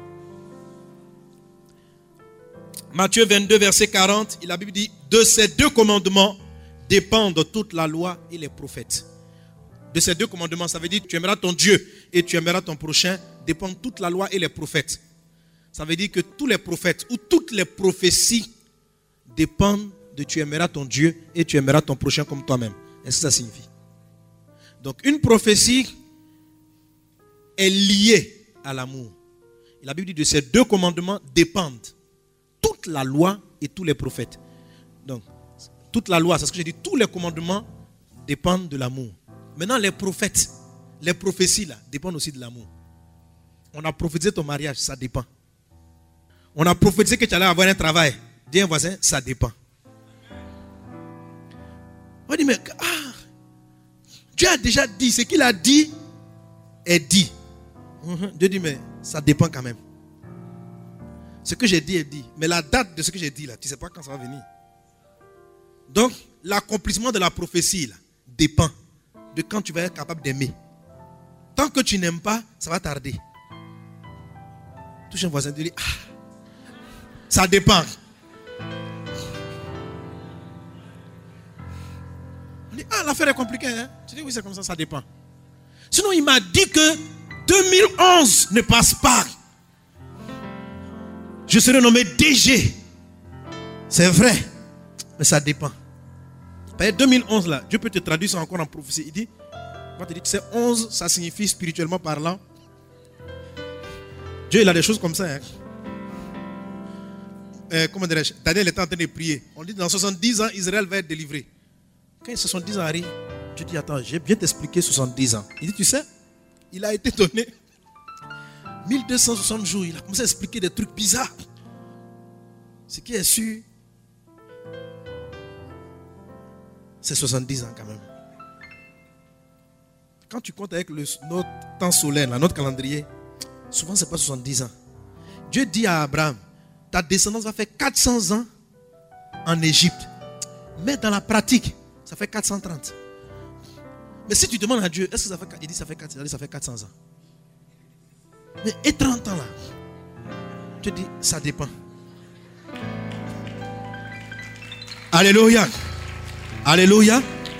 Matthieu vingt-deux, verset quarante, la Bible dit, de ces deux commandements dépendent toute la loi et les prophètes. De ces deux commandements, ça veut dire, tu aimeras ton Dieu et tu aimeras ton prochain, dépendent toute la loi et les prophètes. Ça veut dire que tous les prophètes ou toutes les prophéties dépendent de tu aimeras ton Dieu et tu aimeras ton prochain comme toi-même. Est-ce que ça signifie? Donc une prophétie est liée à l'amour. La Bible dit de ces deux commandements dépendent toute la loi et tous les prophètes. Donc toute la loi, c'est ce que j'ai dit, tous les commandements dépendent de l'amour. Maintenant les prophètes, les prophéties là, dépendent aussi de l'amour. On a prophétisé ton mariage, ça dépend. On a prophétisé que tu allais avoir un travail. Dis un voisin, ça dépend. On dit, mais ah, Dieu a déjà dit, ce qu'il a dit est dit. Dieu dit, mais ça dépend quand même. Ce que j'ai dit est dit. Mais la date de ce que j'ai dit là, tu ne sais pas quand ça va venir. Donc, l'accomplissement de la prophétie là, dépend de quand tu vas être capable d'aimer. Tant que tu n'aimes pas, ça va tarder. Touche un voisin, dis, ah, ça dépend. On dit, ah, l'affaire est compliquée. Hein? Tu dis, oui, c'est comme ça, ça dépend. Sinon, il m'a dit que deux mille onze ne passe pas. Je serai nommé D G. C'est vrai, mais ça dépend. deux mille onze, là, Dieu peut te traduire ça encore en prophétie. Il dit, il va te dire, tu sais, onze, ça signifie spirituellement parlant. Dieu, il a des choses comme ça. Hein. Euh, comment dirais-je? Daniel était en train de prier. On dit, dans soixante-dix ans, Israël va être délivré. Quand soixante-dix ans arrivent, Dieu dit, attends, j'ai bien t'expliqué soixante-dix ans. Il dit, tu sais, il a été donné mille deux cent soixante jours. Il a commencé à expliquer des trucs bizarres. Ce qui est sûr, c'est soixante-dix ans quand même. Quand tu comptes avec le, notre temps solaire, là, notre calendrier, souvent c'est pas soixante-dix ans. Dieu dit à Abraham, ta descendance va faire quatre cents ans en Égypte. Mais dans la pratique, ça fait quatre cent trente. Mais si tu demandes à Dieu, est-ce que ça fait, il dit ça fait, ça fait quatre cents ans. Mais et trente ans là, Dieu dit, ça dépend. Alléluia. Alléluia.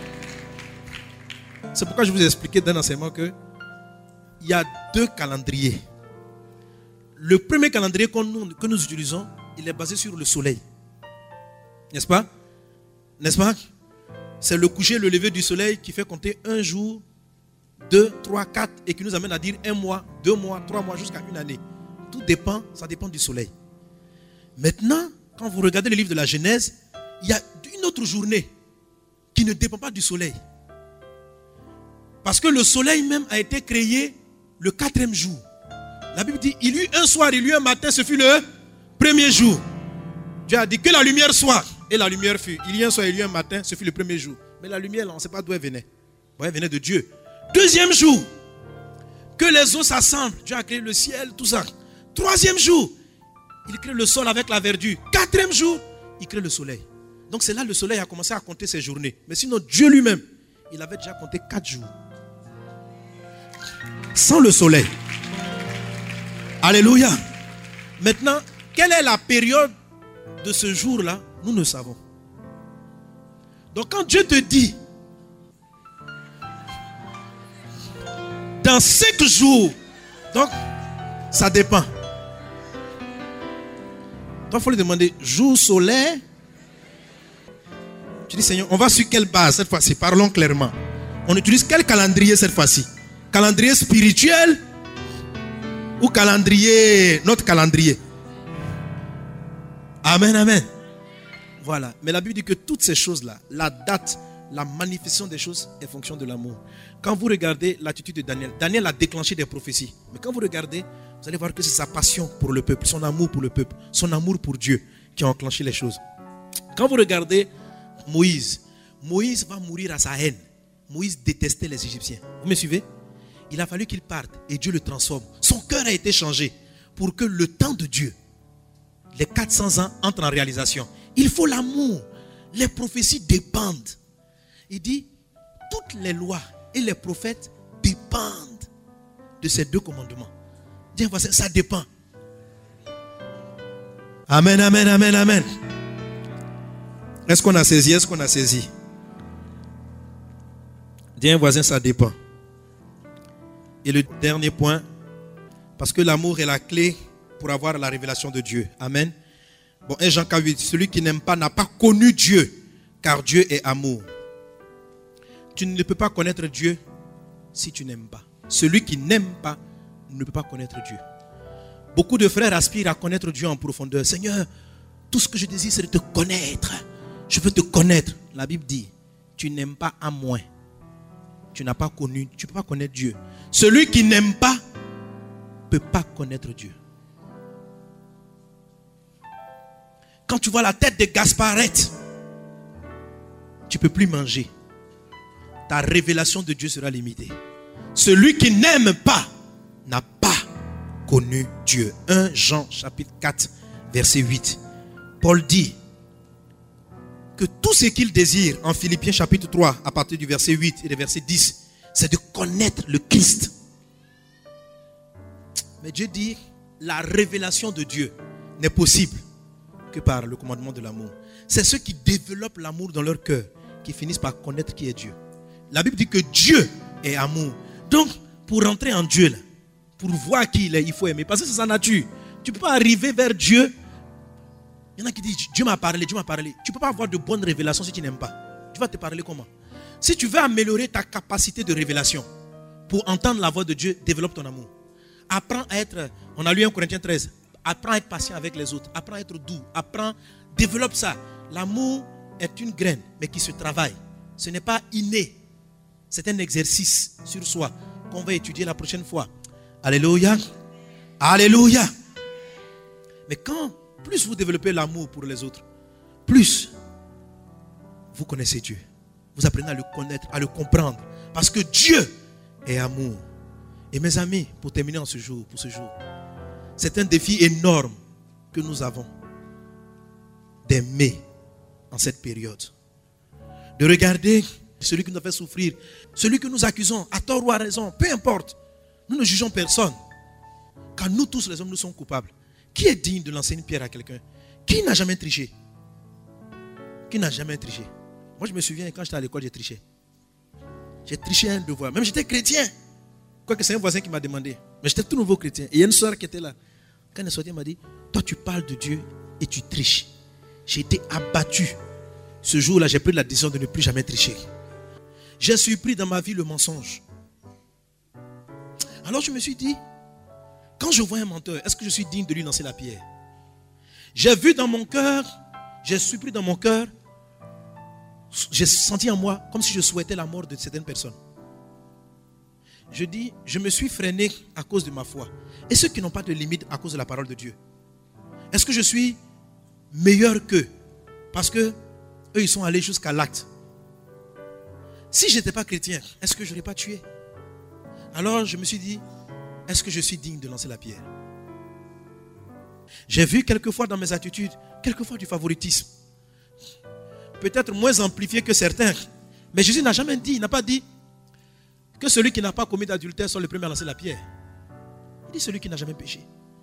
C'est pourquoi je vous ai expliqué dans l'enseignement que il y a deux calendriers. Le premier calendrier que nous, que nous utilisons, il est basé sur le soleil. N'est-ce pas? N'est-ce pas? C'est le coucher et le lever du soleil qui fait compter un jour, deux, trois, quatre et qui nous amène à dire un mois, deux mois, trois mois jusqu'à une année. Tout dépend, ça dépend du soleil. Maintenant, quand vous regardez le livre de la Genèse, il y a une autre journée qui ne dépend pas du soleil. Parce que le soleil même a été créé le quatrième jour. La Bible dit, il y eut un soir, il y eut un matin, ce fut le premier jour. Dieu a dit que la lumière soit, et la lumière fut. Il y eut un soir, il y eut un matin, ce fut le premier jour. Mais la lumière, là, on ne sait pas d'où elle venait. Bon, elle venait de Dieu. Deuxième jour, que les eaux s'assemblent. Dieu a créé le ciel, tout ça. Troisième jour, il crée le sol avec la verdure. Quatrième jour, il crée le soleil. Donc c'est là que le soleil a commencé à compter ses journées. Mais sinon, Dieu lui-même, il avait déjà compté quatre jours. Sans le soleil. Alléluia. Maintenant, quelle est la période de ce jour-là? Nous ne savons. Donc quand Dieu te dit, dans cinq jours, donc ça dépend. Donc il faut lui demander, jour solaire. Tu dis, Seigneur, on va sur quelle base cette fois-ci? Parlons clairement. On utilise quel calendrier cette fois-ci? Calendrier spirituel ou calendrier, notre calendrier? Amen, amen. Voilà. Mais la Bible dit que toutes ces choses-là, la date, la manifestation des choses est fonction de l'amour. Quand vous regardez l'attitude de Daniel, Daniel a déclenché des prophéties. Mais quand vous regardez, vous allez voir que c'est sa passion pour le peuple, son amour pour le peuple, son amour pour Dieu qui a enclenché les choses. Quand vous regardez Moïse, Moïse va mourir à sa haine. Moïse détestait les Égyptiens. Vous me suivez? Il a fallu qu'il parte et Dieu le transforme. Son cœur a été changé pour que le temps de Dieu, les quatre cents ans, entrent en réalisation. Il faut l'amour. Les prophéties dépendent. Il dit, toutes les lois et les prophètes dépendent de ces deux commandements. Dis, ça dépend. Amen, amen, amen, amen. Est-ce qu'on a saisi? Est-ce qu'on a saisi? Dis un voisin, ça dépend. Et le dernier point, parce que l'amour est la clé pour avoir la révélation de Dieu. Amen. Bon, un Jean huit, celui qui n'aime pas n'a pas connu Dieu, car Dieu est amour. Tu ne peux pas connaître Dieu si tu n'aimes pas. Celui qui n'aime pas ne peut pas connaître Dieu. Beaucoup de frères aspirent à connaître Dieu en profondeur. Seigneur, tout ce que je désire, c'est de te connaître. Je veux te connaître. La Bible dit, tu n'aimes pas à moins. Tu n'as pas connu, tu ne peux pas connaître Dieu. Celui qui n'aime pas ne peut pas connaître Dieu. Quand tu vois la tête de Gasparette, tu ne peux plus manger. Ta révélation de Dieu sera limitée. Celui qui n'aime pas n'a pas connu Dieu. premier Jean chapitre quatre verset huit. Paul dit que tout ce qu'il désire en Philippiens chapitre trois à partir du verset huit et du verset dix, c'est de connaître le Christ. Mais Dieu dit, la révélation de Dieu n'est possible que par le commandement de l'amour. C'est ceux qui développent l'amour dans leur cœur qui finissent par connaître qui est Dieu. La Bible dit que Dieu est amour. Donc, pour rentrer en Dieu, là, pour voir qui il est, il faut aimer. Parce que c'est sa nature. Tu ne peux pas arriver vers Dieu. Il y en a qui disent, Dieu m'a parlé, Dieu m'a parlé. Tu ne peux pas avoir de bonnes révélations si tu n'aimes pas. Tu vas te parler comment? Si tu veux améliorer ta capacité de révélation pour entendre la voix de Dieu, développe ton amour. Apprends à être, on a lu en Corinthiens treize, apprends à être patient avec les autres, apprends à être doux, apprends, développe ça. L'amour est une graine, mais qui se travaille. Ce n'est pas inné. C'est un exercice sur soi qu'on va étudier la prochaine fois. Alléluia. Alléluia. Mais quand plus vous développez l'amour pour les autres, plus vous connaissez Dieu. Vous apprenez à le connaître, à le comprendre. Parce que Dieu est amour. Et mes amis, pour terminer en ce jour, pour ce jour, c'est un défi énorme que nous avons d'aimer en cette période. De regarder celui qui nous a fait souffrir, celui que nous accusons, à tort ou à raison, peu importe. Nous ne jugeons personne. Car nous tous les hommes, nous sommes coupables. Qui est digne de lancer une pierre à quelqu'un? Qui n'a jamais triché? Qui n'a jamais triché? Moi, je me souviens, quand j'étais à l'école, j'ai triché. J'ai triché un devoir. Même j'étais chrétien. Quoique c'est un voisin qui m'a demandé. Mais j'étais tout nouveau chrétien. Et il y a une soeur qui était là. Quand elle est sortie, elle m'a dit, toi, tu parles de Dieu et tu triches. J'ai été abattu. Ce jour-là, j'ai pris la décision de ne plus jamais tricher. J'ai surpris dans ma vie le mensonge. Alors je me suis dit, quand je vois un menteur, est-ce que je suis digne de lui lancer la pierre? J'ai vu dans mon cœur, j'ai surpris dans mon cœur, j'ai senti en moi comme si je souhaitais la mort de certaines personnes. Je dis, je me suis freiné à cause de ma foi. Et ceux qui n'ont pas de limite à cause de la parole de Dieu, est-ce que je suis meilleur qu'eux? Parce que eux, ils sont allés jusqu'à l'acte. Si je n'étais pas chrétien, est-ce que je n'aurais pas tué? Alors je me suis dit, est-ce que je suis digne de lancer la pierre? J'ai vu quelquefois dans mes attitudes, quelquefois du favoritisme. Peut-être moins amplifié que certains. Mais Jésus n'a jamais dit, il n'a pas dit que celui qui n'a pas commis d'adultère soit le premier à lancer la pierre. Il dit celui qui n'a jamais péché.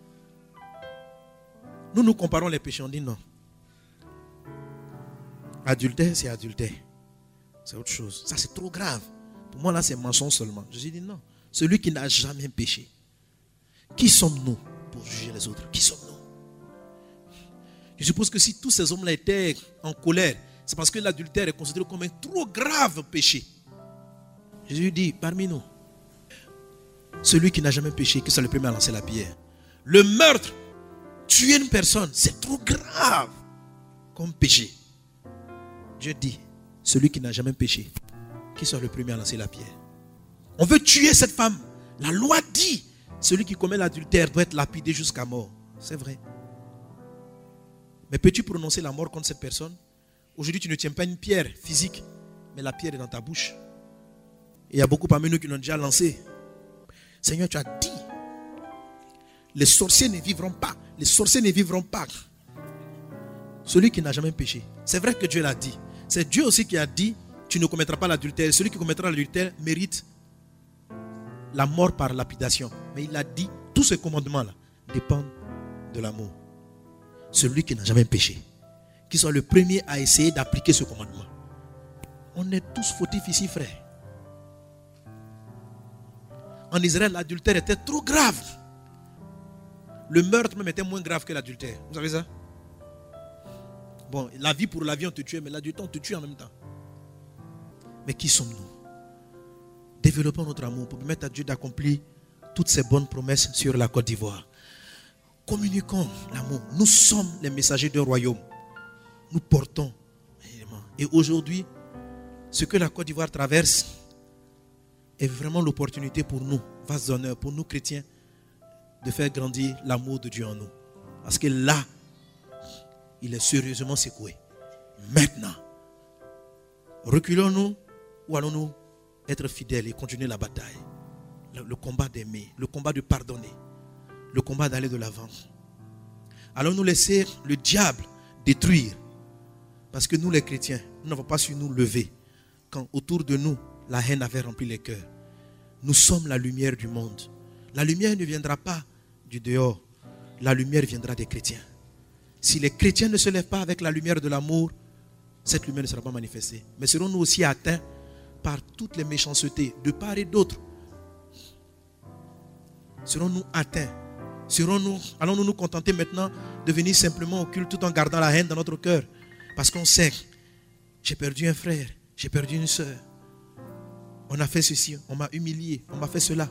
Nous nous comparons les péchés, on dit non. Adultère, c'est adultère. C'est autre chose. Ça, c'est trop grave. Pour moi, là, c'est mensonge seulement. Jésus dit non. Celui qui n'a jamais péché. Qui sommes-nous pour juger les autres? Qui sommes-nous? Je suppose que si tous ces hommes-là étaient en colère, c'est parce que l'adultère est considéré comme un trop grave péché. Jésus dit, parmi nous, celui qui n'a jamais péché, que c'est le premier à lancer la pierre. Le meurtre, tuer une personne, c'est trop grave comme péché. Dieu dit, celui qui n'a jamais péché, qui soit le premier à lancer la pierre. On veut tuer cette femme. La loi dit, celui qui commet l'adultère doit être lapidé jusqu'à mort. C'est vrai. Mais peux-tu prononcer la mort contre cette personne? Aujourd'hui, tu ne tiens pas une pierre physique, mais la pierre est dans ta bouche. Et il y a beaucoup parmi nous qui l'ont déjà lancé. Seigneur, tu as dit, les sorciers ne vivront pas. Les sorciers ne vivront pas. Celui qui n'a jamais péché. C'est vrai que Dieu l'a dit. C'est Dieu aussi qui a dit, tu ne commettras pas l'adultère. Celui qui commettra l'adultère mérite la mort par lapidation. Mais il a dit, tous ces commandements-là dépendent de l'amour. Celui qui n'a jamais péché, qui soit le premier à essayer d'appliquer ce commandement. On est tous fautifs ici, frère. En Israël, l'adultère était trop grave. Le meurtre même était moins grave que l'adultère. Vous savez ça? Bon, la vie pour la vie, on te tue, mais l'adultère, on te tue en même temps. Mais qui sommes-nous? Développons notre amour pour permettre à Dieu d'accomplir toutes ces bonnes promesses sur la Côte d'Ivoire. Communiquons l'amour. Nous sommes les messagers d'un royaume. Nous portons. Et aujourd'hui, ce que la Côte d'Ivoire traverse est vraiment l'opportunité pour nous, vaste d'honneur, pour nous chrétiens, de faire grandir l'amour de Dieu en nous. Parce que là, il est sérieusement secoué. Maintenant, reculons-nous ou allons-nous être fidèles et continuer la bataille? Le, le combat d'aimer, le combat de pardonner, le combat d'aller de l'avant. Allons-nous laisser le diable détruire? Parce que nous les chrétiens, nous n'avons pas su nous lever quand autour de nous, la haine avait rempli les cœurs. Nous sommes la lumière du monde. La lumière ne viendra pas du dehors. La lumière viendra des chrétiens. Si les chrétiens ne se lèvent pas avec la lumière de l'amour, cette lumière ne sera pas manifestée. Mais serons-nous aussi atteints par toutes les méchancetés de part et d'autre? Serons-nous atteints? Serons-nous, allons-nous nous contenter maintenant de venir simplement au culte tout en gardant la haine dans notre cœur? Parce qu'on sait, j'ai perdu un frère, j'ai perdu une soeur. On a fait ceci, on m'a humilié, on m'a fait cela.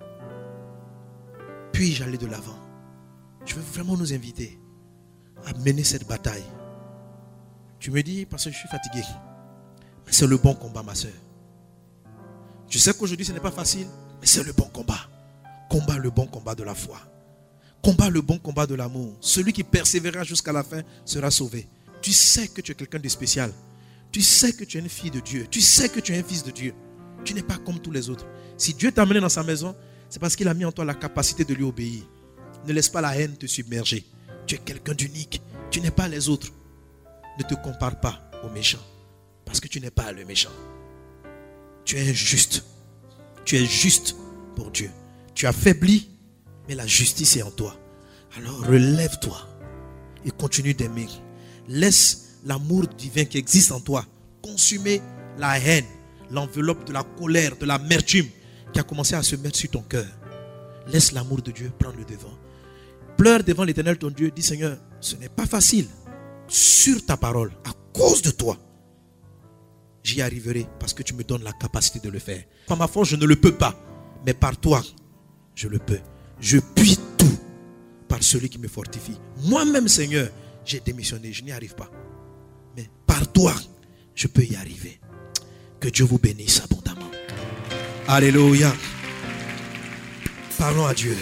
Puis-je aller de l'avant? Je veux vraiment nous inviter à mener cette bataille. Tu me dis, parce que je suis fatigué. Mais c'est le bon combat, ma soeur. Je sais qu'aujourd'hui ce n'est pas facile, mais c'est le bon combat. Combat le bon combat de la foi. Combat le bon combat de l'amour. Celui qui persévérera jusqu'à la fin sera sauvé. Tu sais que tu es quelqu'un de spécial. Tu sais que tu es une fille de Dieu. Tu sais que tu es un fils de Dieu. Tu n'es pas comme tous les autres. Si Dieu t'a amené dans sa maison, c'est parce qu'il a mis en toi la capacité de lui obéir. Ne laisse pas la haine te submerger. Tu es quelqu'un d'unique. Tu n'es pas les autres. Ne te compare pas aux méchants. Parce que tu n'es pas le méchant. Tu es juste. Tu es juste pour Dieu. Tu as faibli, mais la justice est en toi. Alors relève-toi et continue d'aimer. Laisse l'amour divin qui existe en toi consumer la haine, l'enveloppe de la colère, de l'amertume qui a commencé à se mettre sur ton cœur. Laisse l'amour de Dieu prendre le devant. Pleure devant l'Éternel ton Dieu. Dis Seigneur, ce n'est pas facile. Sur ta parole, à cause de toi, j'y arriverai parce que tu me donnes la capacité de le faire. Par ma force, je ne le peux pas. Mais par toi, je le peux. Je puis tout par celui qui me fortifie. Moi-même, Seigneur, j'ai démissionné. Je n'y arrive pas. Mais par toi, je peux y arriver. Que Dieu vous bénisse abondamment. Alléluia. Parlons à Dieu.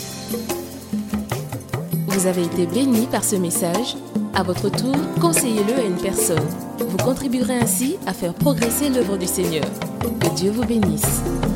Vous avez été béni par ce message. À votre tour, conseillez-le à une personne. Vous contribuerez ainsi à faire progresser l'œuvre du Seigneur. Que Dieu vous bénisse.